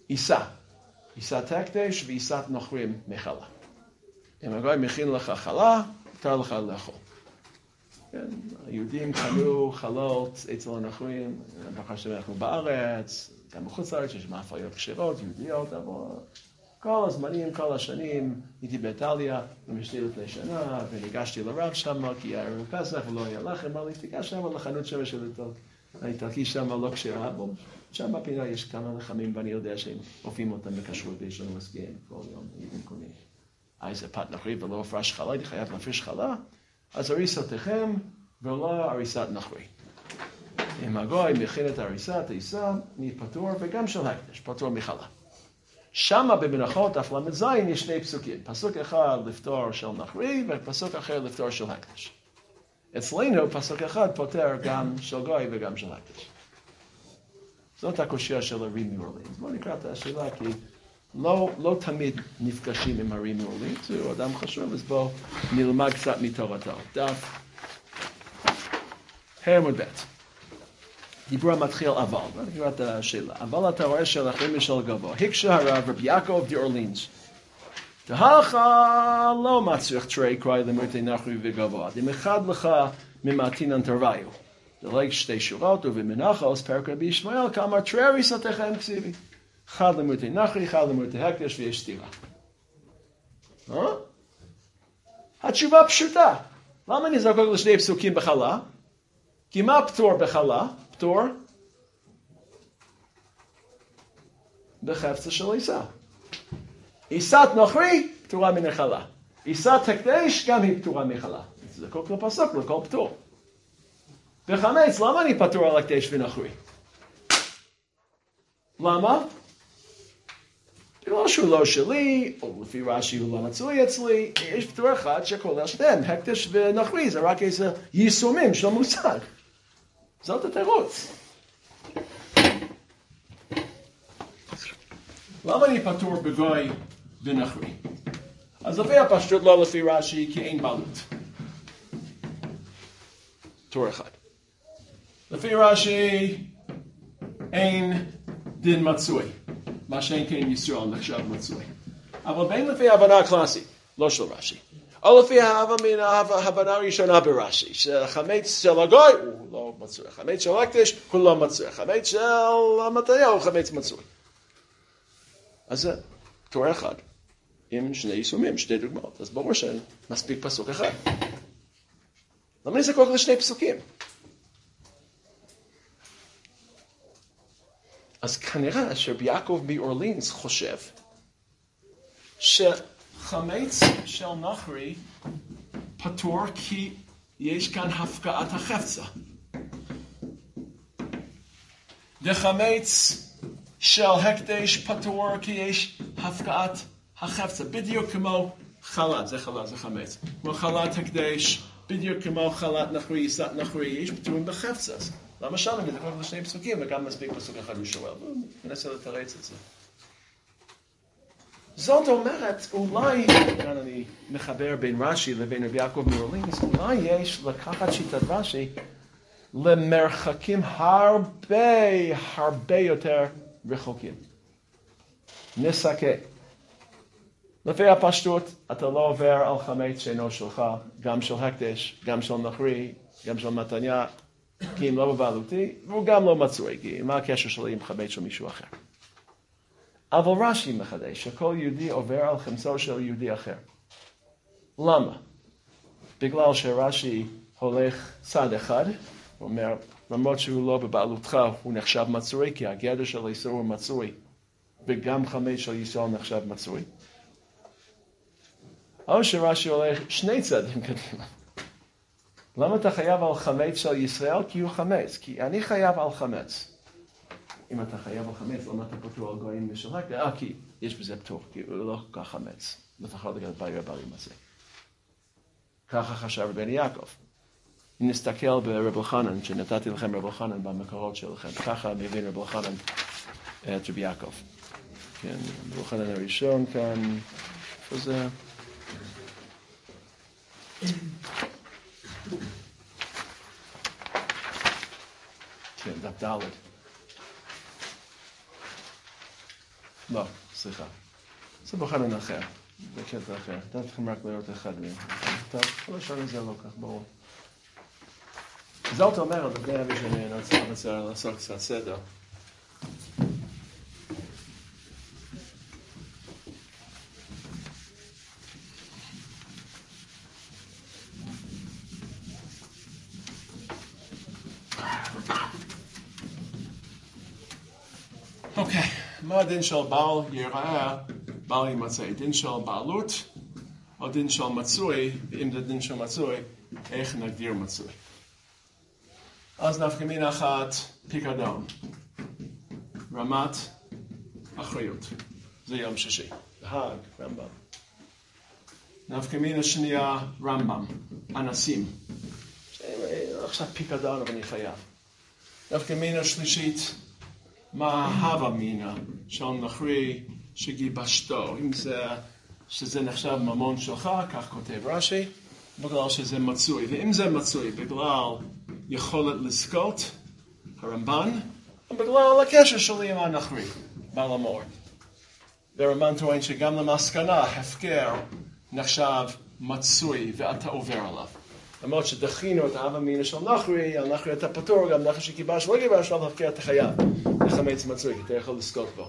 עיסת הקדש ועיסת נוכרים מחלה. אם הגוי מכין לך חלה, מותר לך לאכול. כן, היהודים קנו חלות אצל הנוכרים, ברכה שאנחנו בארץ, גם בחוץ לארץ, יש מאפיות כשרות, יהודיות, אבל כל הזמנים, כל השנים, הייתי באיטליה, במשתי לפני שנה, וניגשתי לרב שם, כי היה ערב פסח ולא היה לחם, אמר לי, תיגש שם לחנות שם של האיטלקי שם לא כשרה, אבל שם בפינה יש כמה לחמים, ואני יודע שהם אופים אותם בכשרות, ויש לנו מסכים כל יום, יהודים קונים. איזה פת נוכרי ולא הפרש חלה, הייתי חייב להפריש חלה, אז הריסתכם ולא הריסת נוכרי. אם הגוי מכין את הריסת העיסה, פטור וגם של הקדש, פטור מחלה. שמה במנחות אף למד זין יש שני פסוקים, פסוק אחד לפטור של נוכרי ופסוק אחר לפטור של הקדש. אצלנו פסוק אחד פותר גם של גוי וגם של הקדש. זאת הקושיה של הרי מאורלינס. בואו נקרא את השאלה כי לא תמיד נפגשים עם הרי מאורלינס, הוא אדם חשוב, אז בואו נלמד קצת מתורתו. דף עמוד ב'. דיבור המתחיל אבל, נקרא את השאלה. אבל אתה רואה שלכם משל גבוה. הקשה הרב רבי יעקב די אורלינס. דהכה לא מצריך תרי קרוי למרתי נחרי וגבוה. דם אחד לך ממתינן תרוויו. דלג שתי שורות ובמנחוס פרק רבי ישמעאל כאמר תרי הריסתכם כסיבי. אחד למרתי נחרי, אחד למרתי הקדש ויש סתירה. התשובה פשוטה. למה אני זרקוק לשני פסוקים בחלה? כי מה פטור בחלה? פטור בחפצה של עיסה. עיסת נוכרי פטורה מנחלה. עיסת הקדש גם היא פטורה מחלה. זה כל כך פסוק לכל פטור. בחמץ, למה אני פטור על הקדש ונוכרי? למה? בגלל שהוא לא שלי, או לפי רש"י הוא לא מצוי אצלי, יש פטור אחד שכולל שניהם, הקדש ונוכרי, זה רק איזה יישומים של מושג. זאת התירוץ. למה אני פטור בגוי ונוכרי? אז לפי הפשטות לא לפי רש"י, כי אין בעלות. פטור אחד. לפי רש"י, אין דין מצוי. מה שאין כן ישראל נחשב מצוי. אבל בין לפי ההבנה הקלאסית, לא של רש"י. או לפי ההבנה הראשונה ברש"י, שהחמץ של הגוי הוא לא מצוי. החמץ של הקדש הוא לא מצוי. החמץ של המטריה הוא חמץ מצוי. אז זה פטור אחד. עם שני יישומים, שתי דוגמאות. אז ברור שמספיק פסוק אחד. למה אני זקוק לשני פסוקים? אז כנראה שרבי יעקב מאורלינס חושב שחמץ של נוכרי פטור כי יש כאן הפקעת החפצה. וחמץ של הקדש פטור כי יש הפקעת החפצה. בדיוק כמו חלת, זה חלת, זה חמץ. כמו חלת הקדש, בדיוק כמו חלת נוכרי, עיסת נוכרי, יש פטורים בחפצה. למה שם אני זוכר לשני פסוקים וגם מספיק פסוק אחד ושואל? ננסה לתרץ את זה. זאת אומרת, אולי, כאן אני מחבר בין רש"י לבין רבי יעקב מאורלינס, אולי יש לקחת שיטת רש"י למרחקים הרבה יותר רחוקים. נסכם. לפי הפשטות, אתה לא עובר על חמץ שאינו שלך, גם של הקדש, גם של נוכרי, גם של מתניה, כי אם לא בבעלותי, והוא גם לא מצוי, כי מה הקשר שלי עם חמץ של מישהו אחר. אבל רש"י מחדש שכל יהודי עובר על חמצו של יהודי אחר. למה? בגלל שרש"י הולך צד אחד, הוא אומר, למרות שהוא לא בבעלותך, הוא נחשב מצוי, כי הגדר של איסור הוא מצוי, וגם חמץ של ישראל נחשב מצוי. או שרש"י הולך שני צדים קדימה. למה אתה חייב על חמץ של ישראל? כי הוא חמץ. כי אני חייב על חמץ. אם אתה חייב על חמץ, למה אתה פטור על גויים ושלק? כי יש בזה פטור, כי הוא לא כל כך חמץ. לפחות לגבי רבלים הזה. ככה חשב רבני יעקב. אם נסתכל ברב אלחנן, שנתתי לכם רב אלחנן במקורות שלכם, ככה מבין רב אלחנן את רבי יעקב. כן, רב אלחנן הראשון כאן, איפה זה? כן, דף ד'. לא, סליחה. זה בחנון אחר, בקטע אחר. נתתי לכם רק לראות אחד מהם. טוב, כל השאר זה לא כך ברור. זאת אומרת, לפני אבי שאני רוצה לעשות קצת סדר. אוקיי, מה הדין של בעל יראה, בעל ימצא? דין של בעלות או דין של מצוי? ואם זה דין של מצוי, איך נגדיר מצוי? אז נפקא מינה אחת, פיקדון, רמת אחריות, זה יום שישי, בהאג, רמב"ם. נפקא מינה שנייה, רמב"ם, אנסים, עכשיו פיקדון אבל אני חייב. נפקא מינה שלישית, מה הווה מינה של נכרי שגיבשתו, אם זה שזה נחשב ממון שלך, כך כותב רש"י, בגלל שזה מצוי, ואם זה מצוי בגלל יכולת לזכות, הרמב"ן, ובגלל הקשר שלי עם הנכרי, בעל המור. והרמב"ן טוען שגם למסקנה, הפקר נחשב מצוי ואתה עובר עליו. למרות שדחינו את האב המינה של נכרי, על נכרי אתה פטור, גם נכרי שגיבש לא גיבש, אבל הפקר אתה חייב. לחמץ מצוי, כי אתה יכול לזכות בו.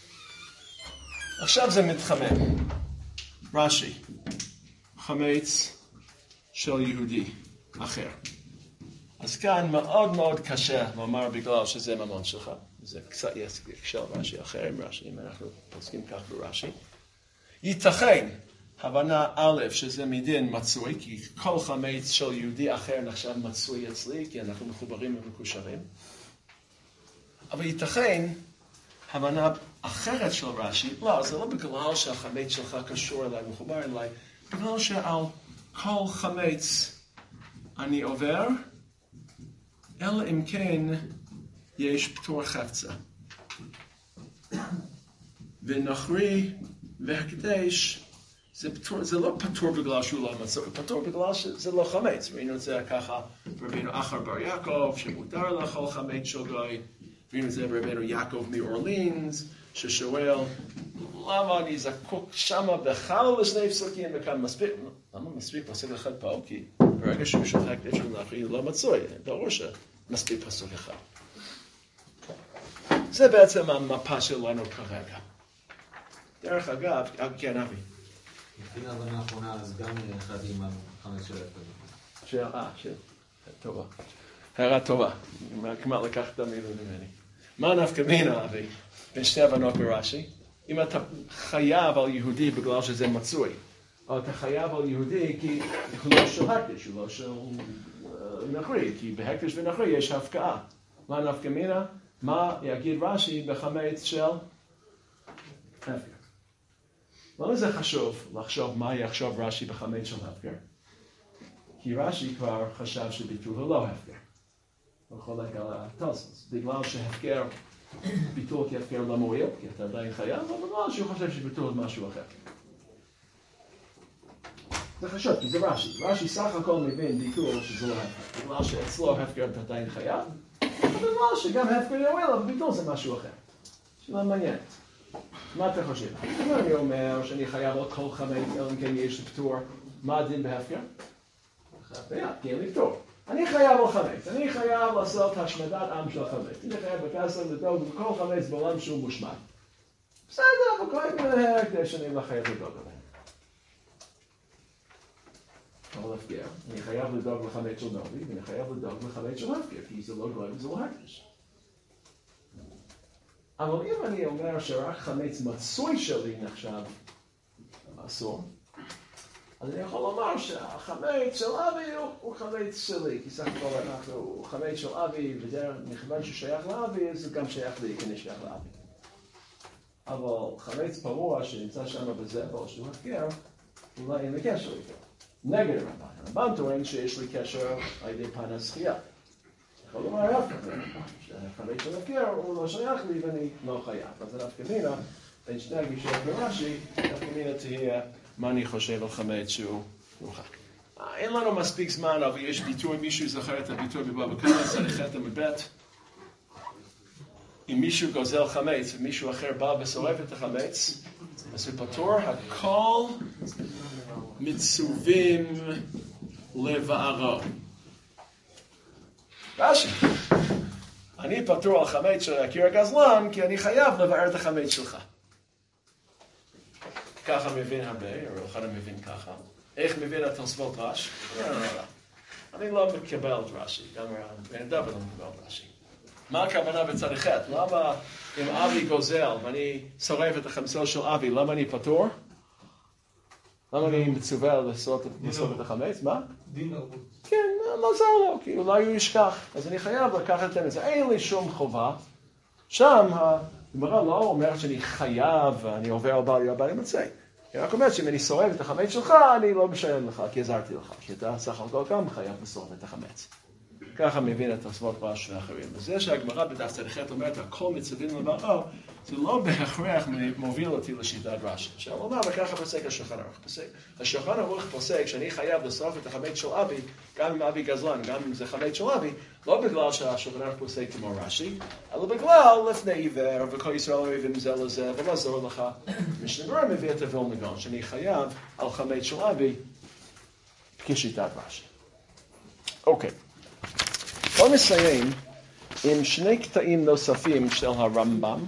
עכשיו זה מתחמם. רש"י, חמץ של יהודי אחר. אז כאן מאוד מאוד קשה לומר בגלל שזה ממון שלך. זה קצת יקשה רש"י אחר, אם אנחנו פוסקים כך ברש"י. ייתכן, הבנה א' שזה מדין מצוי, כי כל חמץ של יהודי אחר נחשב מצוי אצלי, כי אנחנו מחוברים ומקושרים. אבל ייתכן, הבנה אחרת של רש"י, לא, זה לא בגלל שהחמץ שלך קשור אליי, מחובר אליי, בגלל שעל כל חמץ אני עובר, אלא אם כן יש פטור חפצה. ונכרי והקדש, זה לא פטור בגלל שהוא לא מצוי, פטור בגלל שזה לא חמץ. ראינו את זה ככה ברבינו אחר בר יעקב, שמותר לאכול חמץ של גוי, ראינו את זה ברבינו יעקב מאורלינס, ששואל, למה אני זקוק שמה בכלל לשני פסוקים וכאן מספיק? למה מספיק פסוק אחד פה? כי ברגע שהוא שוחק את של נכרי, הוא לא מצוי, ברור שמספיק פסוק אחד. זה בעצם המפה שלנו כרגע. דרך אגב, כן אבי. לפי ההבנה האחרונה, אז גם אחד עם החמץ של שאלה טובה. הערה טובה. כמעט לקחת את המילה ממני. מה נפקא מינה, אבי? בין שתי הבנות ברש"י. אם אתה חייב על יהודי בגלל שזה מצוי, או אתה חייב על יהודי כי הוא לא של הקדש, הוא לא של נכרי, כי בהקדש ונכרי יש הפקעה. מה נפקא מינה? מה יגיד רש"י בחמץ של הפקר? למה זה חשוב לחשוב מה יחשוב רש"י בחמץ של הפקר? כי רש"י כבר חשב שביטול הוא לא הפקר. הוא חולק על התוספות. בגלל שהפקר, ביטול כהפקר לא מועיל, כי אתה עדיין חייב, אבל בגלל שהוא חושב שביטול זה משהו אחר. זה חשוב, כי זה רש"י. רש"י סך הכל מבין ביטול שזה לא הפקר. בגלל שאצלו הפקר אתה עדיין חייב, בגלל שגם הפקר יועיל, אבל ביטול זה משהו אחר. שאלה מעניינת. מה אתה חושב? אם אני אומר שאני חייב על כל חמץ, אלא אם כן יש פטור, מה הדין בהפקר? כי אין לי פטור. אני חייב על חמץ, אני חייב לעשות השמדת עם של חמץ. אני חייב בפסח לדאוג בכל חמץ בעולם שהוא מושמד. בסדר, אבל כל מיני כדי שאני לא חייב לדאוג עליהם. אבל הפקר, אני חייב לדאוג לחמץ של נובי, ואני חייב לדאוג לחמץ של הפקר, כי זה לא גוי וזה לא הקדש. אבל אם אני אומר שרק חמץ מצוי שלי נחשב אסור, אז אני יכול לומר שהחמץ של אבי הוא חמץ שלי, כי סך הכל הוא חמץ של אבי, ומכיוון ששייך לאבי, זה גם שייך לי, כי אני שייך לאבי. אבל חמץ פרוע שנמצא שם בזבל שהוא הפקר, אולי אין לי קשר איתו. נגד הרמב"ן. הרמב"ן טוען שיש לי קשר על ידי פן הזכייה. יכול לומר ההפך, שהחמץ של הפקר הוא לא שייך לי ואני לא חייב. אז נפקא מינה, בין שני הגישות ברש"י, נפקא מינה תהיה מה אני חושב על חמץ שהוא מורחק. אין לנו מספיק זמן, אבל יש ביטוי, מישהו זוכר את הביטוי בבבא קמא, ס"ח עמוד ב'. אם מישהו גוזל חמץ ומישהו אחר בא ושורף את החמץ, אז הוא פטור, הכל מצווים לבערו. רש"י, אני פטור על חמץ של יקיר הגזלן, כי אני חייב לבער את החמץ שלך. ככה מבין הרבה, או אחד מבין ככה. איך מבין התוספות רש"י? אני לא מקבל את רש"י, גם בן דוד לא מקבל את רש"י. מה הכוונה בצד אחד? למה אם אבי גוזל ואני שורף את החמצו של אבי, למה אני פטור? למה אני מצווה לשרוף את החמץ? מה? דין ערבות. כן, לא זר לו, כי אולי הוא ישכח. אז אני חייב לקחת את זה. אין לי שום חובה. שם הגמרא לא אומרת שאני חייב ואני עובר על בעל ירבה למצא. היא רק אומרת שאם אני שורף את החמץ שלך, אני לא משלם לך, כי עזרתי לך. כי אתה סך הכל גם חייב לשרוף את החמץ. ככה מבין את תוספות רש"י ואחרים. וזה שהגמרא בדף צ"ח אומרת, הכל מצווים לבערו, זה לא בהכרח מוביל אותי לשיטת רש"י. עכשיו, הוא אומר, וככה פוסק השולחן ערוך. השולחן ערוך פוסק שאני חייב לשרוף את החמץ של אבי, גם אם אבי גזלן, גם אם זה חמץ של אבי, לא בגלל שהשולחן ערוך פוסק כמו רש"י, אלא בגלל לפני עיוור, וכל ישראל אוהבים זה לזה, ולעזור לך. משנה ברורה מביא את הווילנה גאון, שאני חייב על חמץ של אבי כשיטת רש"י. אוקיי. בואו נסיים עם שני קטעים נוספים של הרמב"ם,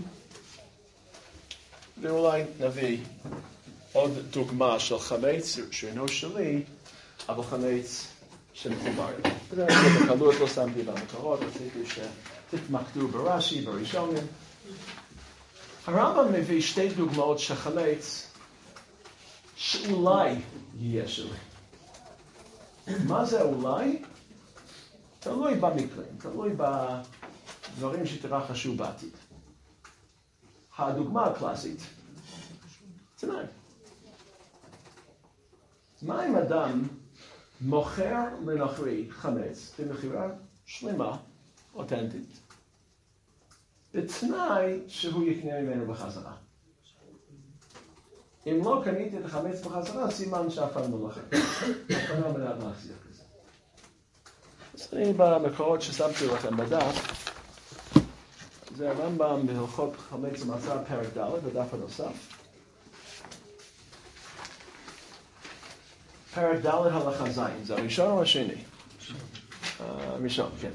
ואולי נביא עוד דוגמה של חמץ שאינו שלי, אבל חמץ שמחובר אליו. זה בקלות לא שמתי במקורות, רציתי שתתמקדו ברש"י, בראשונים. הרמב"ם מביא שתי דוגמאות של חמץ שאולי יהיה שלי. מה זה אולי? תלוי במקרים, תלוי בדברים שתרחשו בעתיד. הדוגמה הקלאסית, תנאי. מה אם אדם מוכר לנוכרי חמץ במכירה שלמה, אותנטית, בתנאי שהוא יקנה ממנו בחזרה? אם לא קניתי את החמץ בחזרה, סימן שאף פעם לא לכם. אף פעם לא מנהל להחזיר כזה. אז אני במקורות ששמתי לכם בדף, זה הרמב"ם בהלכות חמץ ומצה פרק ד' בדף הנוסף. פרק ד' הלכה ז', זה הראשון או השני? הראשון, כן.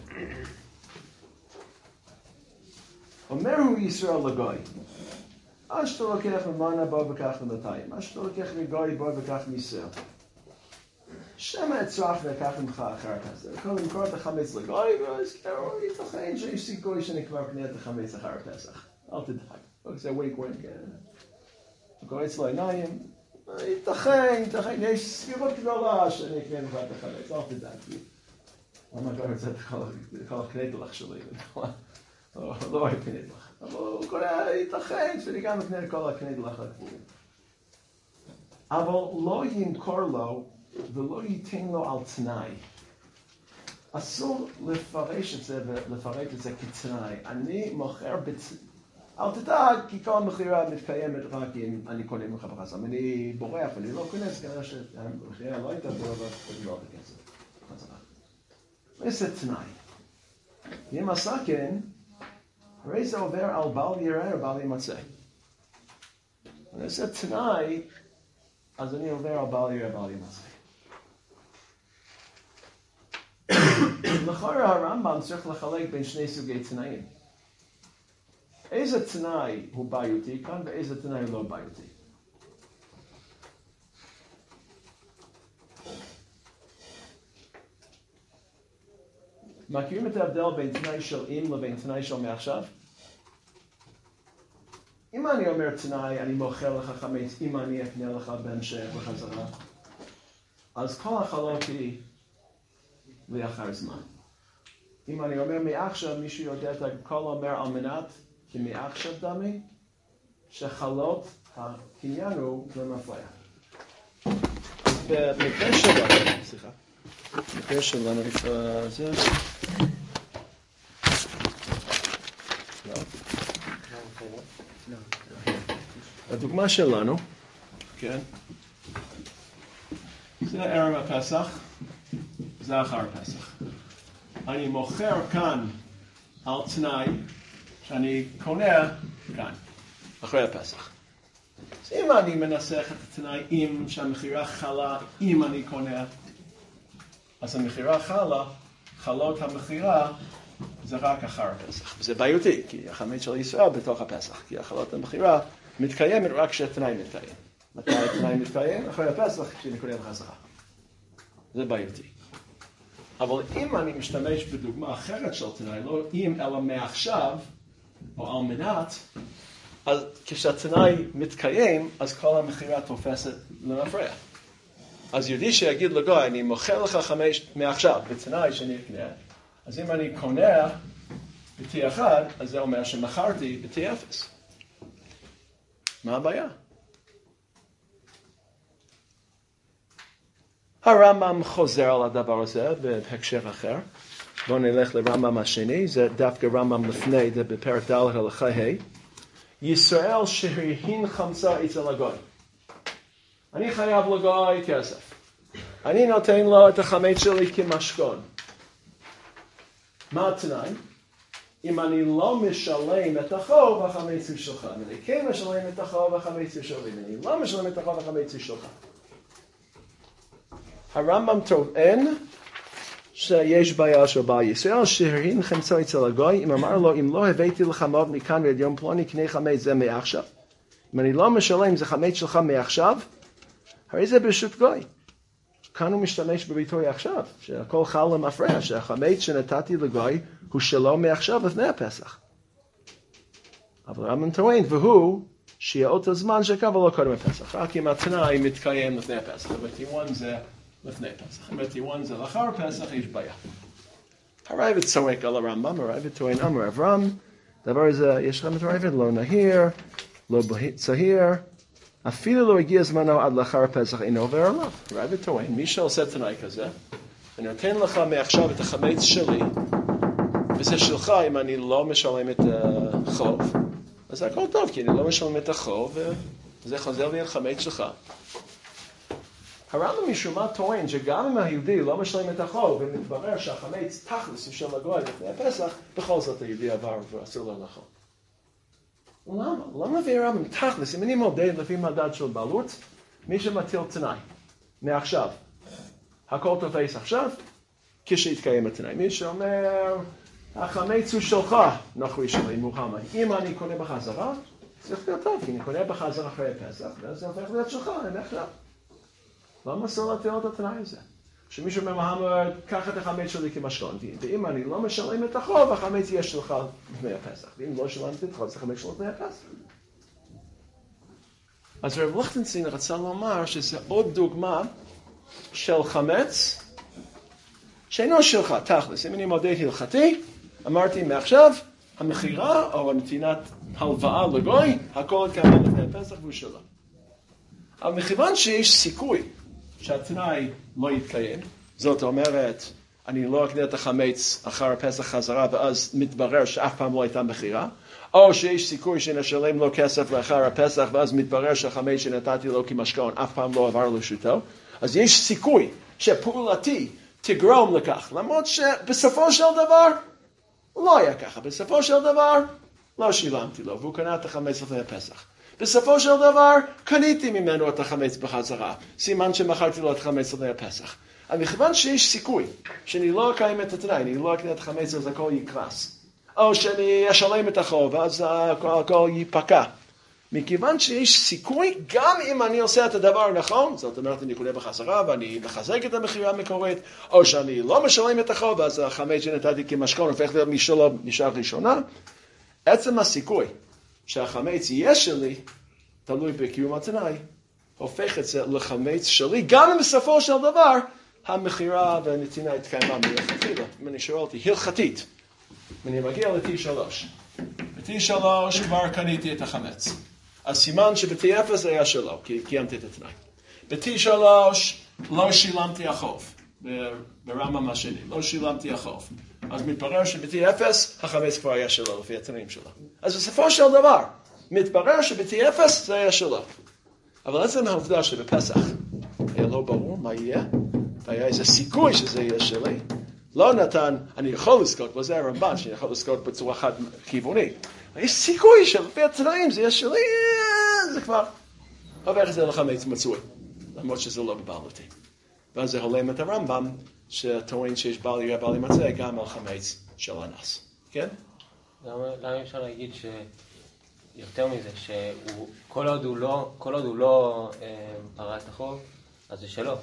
אומר הוא ישראל לגוי, אז שאתה לוקח ממנה בוא בכך למתיים, אז שאתה לוקח מגוי בוא בכך מישראל. שמא אצרח ולקח ממך אחר כזה, וכל למכור את החמץ לגוי, והזכרו, ייתכן שיש סיכוי שאני כבר קנה את החמץ אחר פסח. אל תדאג, זה וויק וויק, קורץ לו עיניים, ייתכן, יש סבירות גדולה שאני אקנה ממך את החמץ, אל תדאג. למה כבר רוצה את כל הקנדלח שלי, לא אוהב קנדלח, אבל הוא קורא, ייתכן שאני גם אקנה את כל הקנדלח הגבולים. אבל לא ימכור לו, ולא ייתן לו על תנאי. אסור לפרש את זה ולפרט את זה כתנאי. אני מוכר אל תדאג, כי כל מכירה מתקיימת רק אם אני קונה ממך בחזרה. אם אני בורח ואני לא קונה, אז כנראה שהמכירה לא הייתה בורח ואני לא בכסף בחזרה. וזה תנאי. אם עשה כן, הרי זה עובר על בעל יראה או בעל ימצא. וזה תנאי, אז אני עובר על בעל יראה בעל ימצא. לכאורה הרמב"ם צריך לחלק בין שני סוגי תנאים. איזה תנאי הוא בעייתי כאן ואיזה תנאי הוא לא בעייתי. מכירים את ההבדל בין תנאי של אם לבין תנאי של מעכשיו? אם אני אומר תנאי, אני מוכר לך חמץ, אם אני אקנה לך בהמשך בחזרה, אז כל החלוק היא לאחר זמן. אם אני אומר מעכשיו, מישהו יודע את הכל אומר על מנת, כי מעכשיו דמי, שחלות הקניין הוא למפליה. במקרה שלנו, סליחה, במקרה שלנו, איפה זה? הדוגמה שלנו, כן, זה ערב הפסח, זה אחר פסח. אני מוכר כאן על תנאי, שאני קונה כאן, אחרי הפסח. אז אם אני מנסח את התנאי אם שהמחירה חלה, אם אני קונה, אז המחירה חלה, חלות המחירה, זה רק אחר הפסח. וזה בעייתי, כי החמץ של ישראל בתוך הפסח, כי החלות המחירה מתקיימת רק כשהתנאי מתקיים. מתי התנאי מתקיים? אחרי הפסח, כשאני קונה בחזרה. זה בעייתי. אבל אם אני משתמש בדוגמה אחרת של תנאי, לא אם אלא מעכשיו, או על מנת, אז כשהתנאי מתקיים, אז כל המחירה תופסת למפרע. אז יהודי שיגיד לגוי, אני מוכר לך 5 מעכשיו, בתנאי שאני אקנה, אז אם אני קונה ב-T1, אז זה אומר שמכרתי ב-T0. מה הבעיה? הרמב"ם חוזר על הדבר הזה בהקשר אחר. בואו נלך לרמב"ם השני, זה דווקא רמב"ם לפני, זה בפרק ד' הלכה ה'. ישראל שהכין חמצה אצל הגוי. אני חייב לגוי כסף. אני נותן לו את החמץ שלי כמשכון. מה התנאי? אם אני לא משלם את החוב, החמץ הוא שלך. אם אני כן משלם את החוב, החמץ הוא שלי. אם אני לא משלם את החוב, החמץ הוא שלך. הרמב"ם טוען שיש בעיה של בעל ישראל, שהכין חמצה אצל הגוי, אם אמר לו, אם לא הבאתי לך מוב מכאן ועד יום פלוני, קנה חמץ זה מעכשיו. אם אני לא משלם, זה חמץ שלך מעכשיו, הרי זה ברשות גוי. כאן הוא משתמש בביטוי עכשיו, שהכל חל למפרע, שהחמץ שנתתי לגוי הוא שלו מעכשיו לפני הפסח. אבל הרמב"ם טוען, והוא שיהיה אותו זמן שקבע לא קודם הפסח, רק אם התנאי מתקיים לפני הפסח, ב-T1 זה לפני פסח, ב-T1 זה לאחר פסח, יש בעיה. הרייבד צועק על הרמב"ם, הרייבד טוען אמר אברהם, דבר הזה, יש לכם את הרייבד, לא נהיר, לא צהיר, אפילו לא הגיע זמנו עד לאחר הפסח אינו עובר עליו. הרייבד טוען, מי שעושה תנאי כזה, אני נותן לך מעכשיו את החמץ שלי, וזה שלך אם אני לא משלם את החוב, אז זה הכל טוב, כי אני לא משלם את החוב, וזה חוזר לי על חמץ שלך. הרמב"ם משום מה טוען שגם אם היהודי לא משלם את החוב, ומתברר שהחמץ תכלס של הגוי לפני הפסח, בכל זאת היהודי עבר ואסור לו לחוב. למה? למה מביא הרמב"ם תכלס? אם אני מודד לפי מדד של בעלות, מי שמטיל תנאי, מעכשיו, הכל תופס עכשיו, כשיתקיים התנאי. מי שאומר, החמץ הוא שלך, נחוי שלי מוחמד. אם אני קונה בחזרה, זה צריך להיות טוב, כי אני קונה בחזרה אחרי הפסח, ואז זה הופך להיות שלך, אני עכשיו. למה אסור להטיל את התנאי הזה? שמישהו אומר, מוחמד, קח את החמץ שלי כמשכון, ואם אני לא משלם את החוב, החמץ יהיה שלך לפני הפסח. ואם לא שלמתי את החוב, זה חמץ שלו לפני הפסח. אז רב ליכטנשטיין רצה לומר שזה עוד דוגמה של חמץ, שאינו שלך, תכלס. אם אני מודד הלכתי, אמרתי מעכשיו, המחירה או הנתינת הלוואה לגוי, הכל התקיים לפני הפסח והוא שלו. אבל מכיוון שיש סיכוי שהתנאי לא יתקיים, זאת אומרת, אני לא אקנה את החמץ אחר הפסח חזרה, ואז מתברר שאף פעם לא הייתה מחירה, או שיש סיכוי שנשלם לו כסף לאחר הפסח, ואז מתברר שהחמץ שנתתי לו כמשכון אף פעם לא עבר לרשותו, אז יש סיכוי שפעולתי תגרום לכך, למרות שבסופו של דבר לא היה ככה, בסופו של דבר לא שילמתי לו, והוא קנה את החמץ לפני הפסח. בסופו של דבר קניתי ממנו את החמץ בחזרה, סימן שמכרתי לו את החמץ לפני הפסח. אבל מכיוון שיש סיכוי שאני לא אקיים את התנאי, אני לא אקנה את החמץ, אז הכל יקרס. או שאני אשלם את החוב, אז הכל ייפקע. מכיוון שיש סיכוי, גם אם אני עושה את הדבר הנכון, זאת אומרת אני קונה בחזרה ואני מחזק את המחירה המקורית, או שאני לא משלם את החוב, אז החמץ שנתתי כמשכון הופך להיות משלו נשאר ראשונה, עצם הסיכוי שהחמץ יהיה שלי, תלוי בקיום התנאי, הופך את זה לחמץ שלי, גם אם בסופו של דבר, המחירה והנתינה התקיימה מלכתחילה. אם אני שואל אותי, הלכתית, אני מגיע ל-T3. ב-T3 כבר קניתי את החמץ. אז סימן שב-T0 זה היה שלו, כי קיימתי את התנאי. ב-T3 לא שילמתי החוב, ברמב"ם השני, לא שילמתי החוב. אז מתברר שב-T0 החמץ כבר היה שלו, לפי התנאים שלו. אז בסופו של דבר, מתברר שב-T0 זה היה שלו. אבל עצם העובדה שבפסח היה לא ברור מה יהיה, והיה איזה סיכוי שזה יהיה שלי, לא נתן, אני יכול לזכות, וזה הרמב"ן, שאני יכול לזכות בצורה חד כיוונית. יש סיכוי שלפי התנאים זה יש שלי, זה כבר הופך את זה לחמץ מצוי, למרות שזה לא בבעלותי. ואז זה הולם את הרמב"ם, שטוען שיש בעל יראה בעל ימצא גם על חמץ של אנס. כן? למה אפשר להגיד שיותר מזה, שכל עוד הוא לא פרע את החוב, אז זה שלו.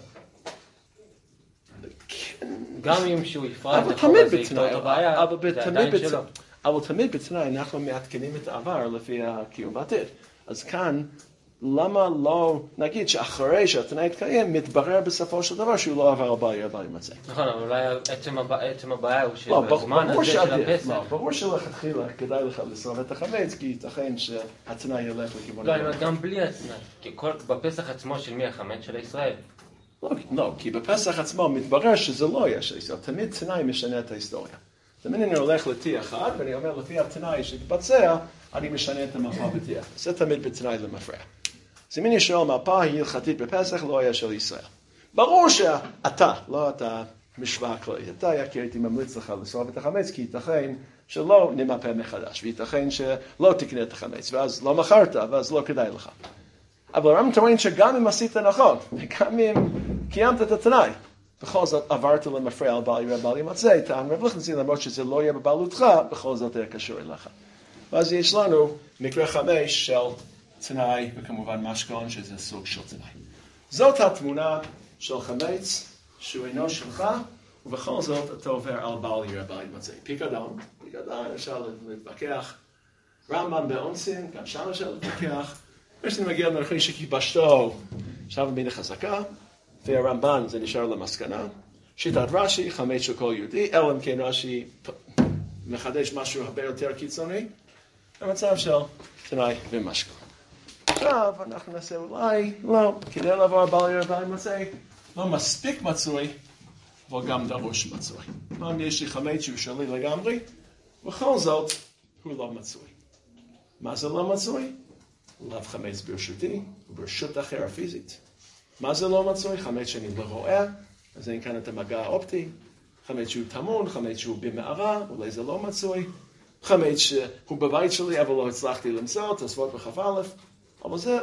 גם אם שהוא יפרע את החוב, אז יקטור את הבעיה, זה עדיין שלו. אבל תמיד בתנאי אנחנו מעדכנים את העבר לפי הקיום בעתיד. אז כאן, למה לא נגיד שאחרי שהתנאי התקיים, מתברר בסופו של דבר שהוא לא עבר על בעל יראה בעל ימצא. נכון, אבל אולי עצם הבעיה הוא שבזמן הזה של הפסח. לא, ברור שלכתחילה כדאי לך לשרוף את החמץ, כי ייתכן שהתנאי ילך לכיוון. לא, אני אומר גם בלי התנאי, כי בפסח עצמו של מי החמץ של ישראל. לא, כי בפסח עצמו מתברר שזה לא יהיה של ישראל. תמיד תנאי משנה את ההיסטוריה. תמיד אני הולך לתי אחד, ואני אומר לפי התנאי שהתבצע, אני משנה את המפה בתי אחד. זה תמיד בתנאי למפרע. אז אם אני שואל מפה היא הלכתית בפסח, לא היה של ישראל. ברור שאתה, לא אתה משוואה כללית, אתה יקר הייתי ממליץ לך לשרוף את החמץ, כי ייתכן שלא נמפה מחדש, וייתכן שלא תקנה את החמץ, ואז לא מכרת, ואז לא כדאי לך. אבל הרמב"ם טוען שגם אם עשית נכון, וגם אם קיימת את התנאי, בכל זאת עברת למפרע על בעל יראה בעל ימצא, טען רב ליכטנשטיין, למרות שזה לא יהיה בבעלותך, בכל זאת יהיה קשור אליך. ואז יש לנו מקרה 5 של תנאי, וכמובן משכון, שזה סוג של תנאי. זאת התמונה של חמץ, שהוא אינו שלך, ובכל זאת אתה עובר על בעל יראה בעל ימצא. פיקדון, אפשר להתווכח. רמב"ם באונסין, גם שם אפשר להתווכח. כשאני מגיע לנכי שכיבשתו, עכשיו בין החזקה, והרמב"ן זה נשאר למסקנה. שיטת רש"י, חמץ של כל יהודי, אלא אם כן רש"י מחדש משהו הרבה יותר קיצוני, המצב של תנאי ומשכון. עכשיו אנחנו נעשה אולי, לא, כדי לעבור בעל יראה בעל ימצא, לא מספיק מצוי, אבל גם דרוש מצוי. פעם יש לי חמץ שהוא שלי לגמרי, בכל זאת הוא לא מצוי. מה זה לא מצוי? לאו חמץ ברשותי, וברשות אחר פיזית. מה זה לא מצוי? חמץ שאני לא רואה, אז אין כאן את המגע האופטי. חמץ שהוא טמון, חמץ שהוא במערה, אולי זה לא מצוי. חמץ שהוא בבית שלי, אבל לא הצלחתי למצוא, תוספות בכ"א. אבל זה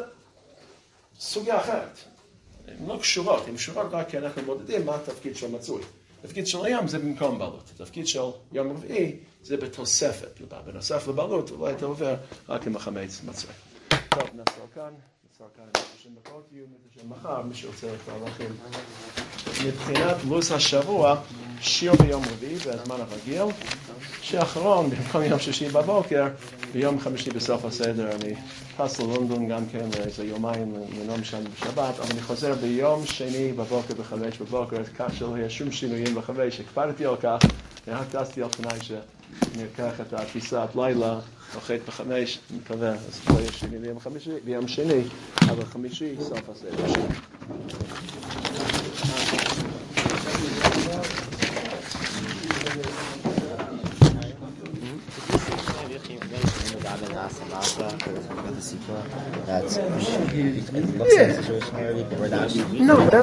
סוגיה אחרת. הן לא קשורות, הן קשורות רק כי אנחנו מודדים מה התפקיד של מצוי. התפקיד של היום זה במקום בעלות. התפקיד של יום רביעי זה בתוספת. בנוסף לבעלות, אולי אתה עובר רק עם החמץ מצוי. טוב, נעצור כאן. 30 דקות, יהיו מתשם מחר, מי שרוצה לתהלכים. מבחינת לו"ז השבוע, שיר ביום רביעי, בזמן הרגיל. שאחרון, במקום יום שישי בבוקר, ביום חמישי בסוף הסדר, אני טס ללונדון גם כן איזה יומיים לנום שם בשבת, אבל אני חוזר ביום שני בבוקר ב5 בבוקר, כך שלא יהיה שום שינויים ב5, הקפדתי על כך, רק טסתי על תנאי שאני אקח את הטיסת לילה, נוחת ב5, אני מקווה, אז לא יהיה שינויים ביום שני, אבל חמישי סוף הסדר. That's it looks like a situation where we're not. No,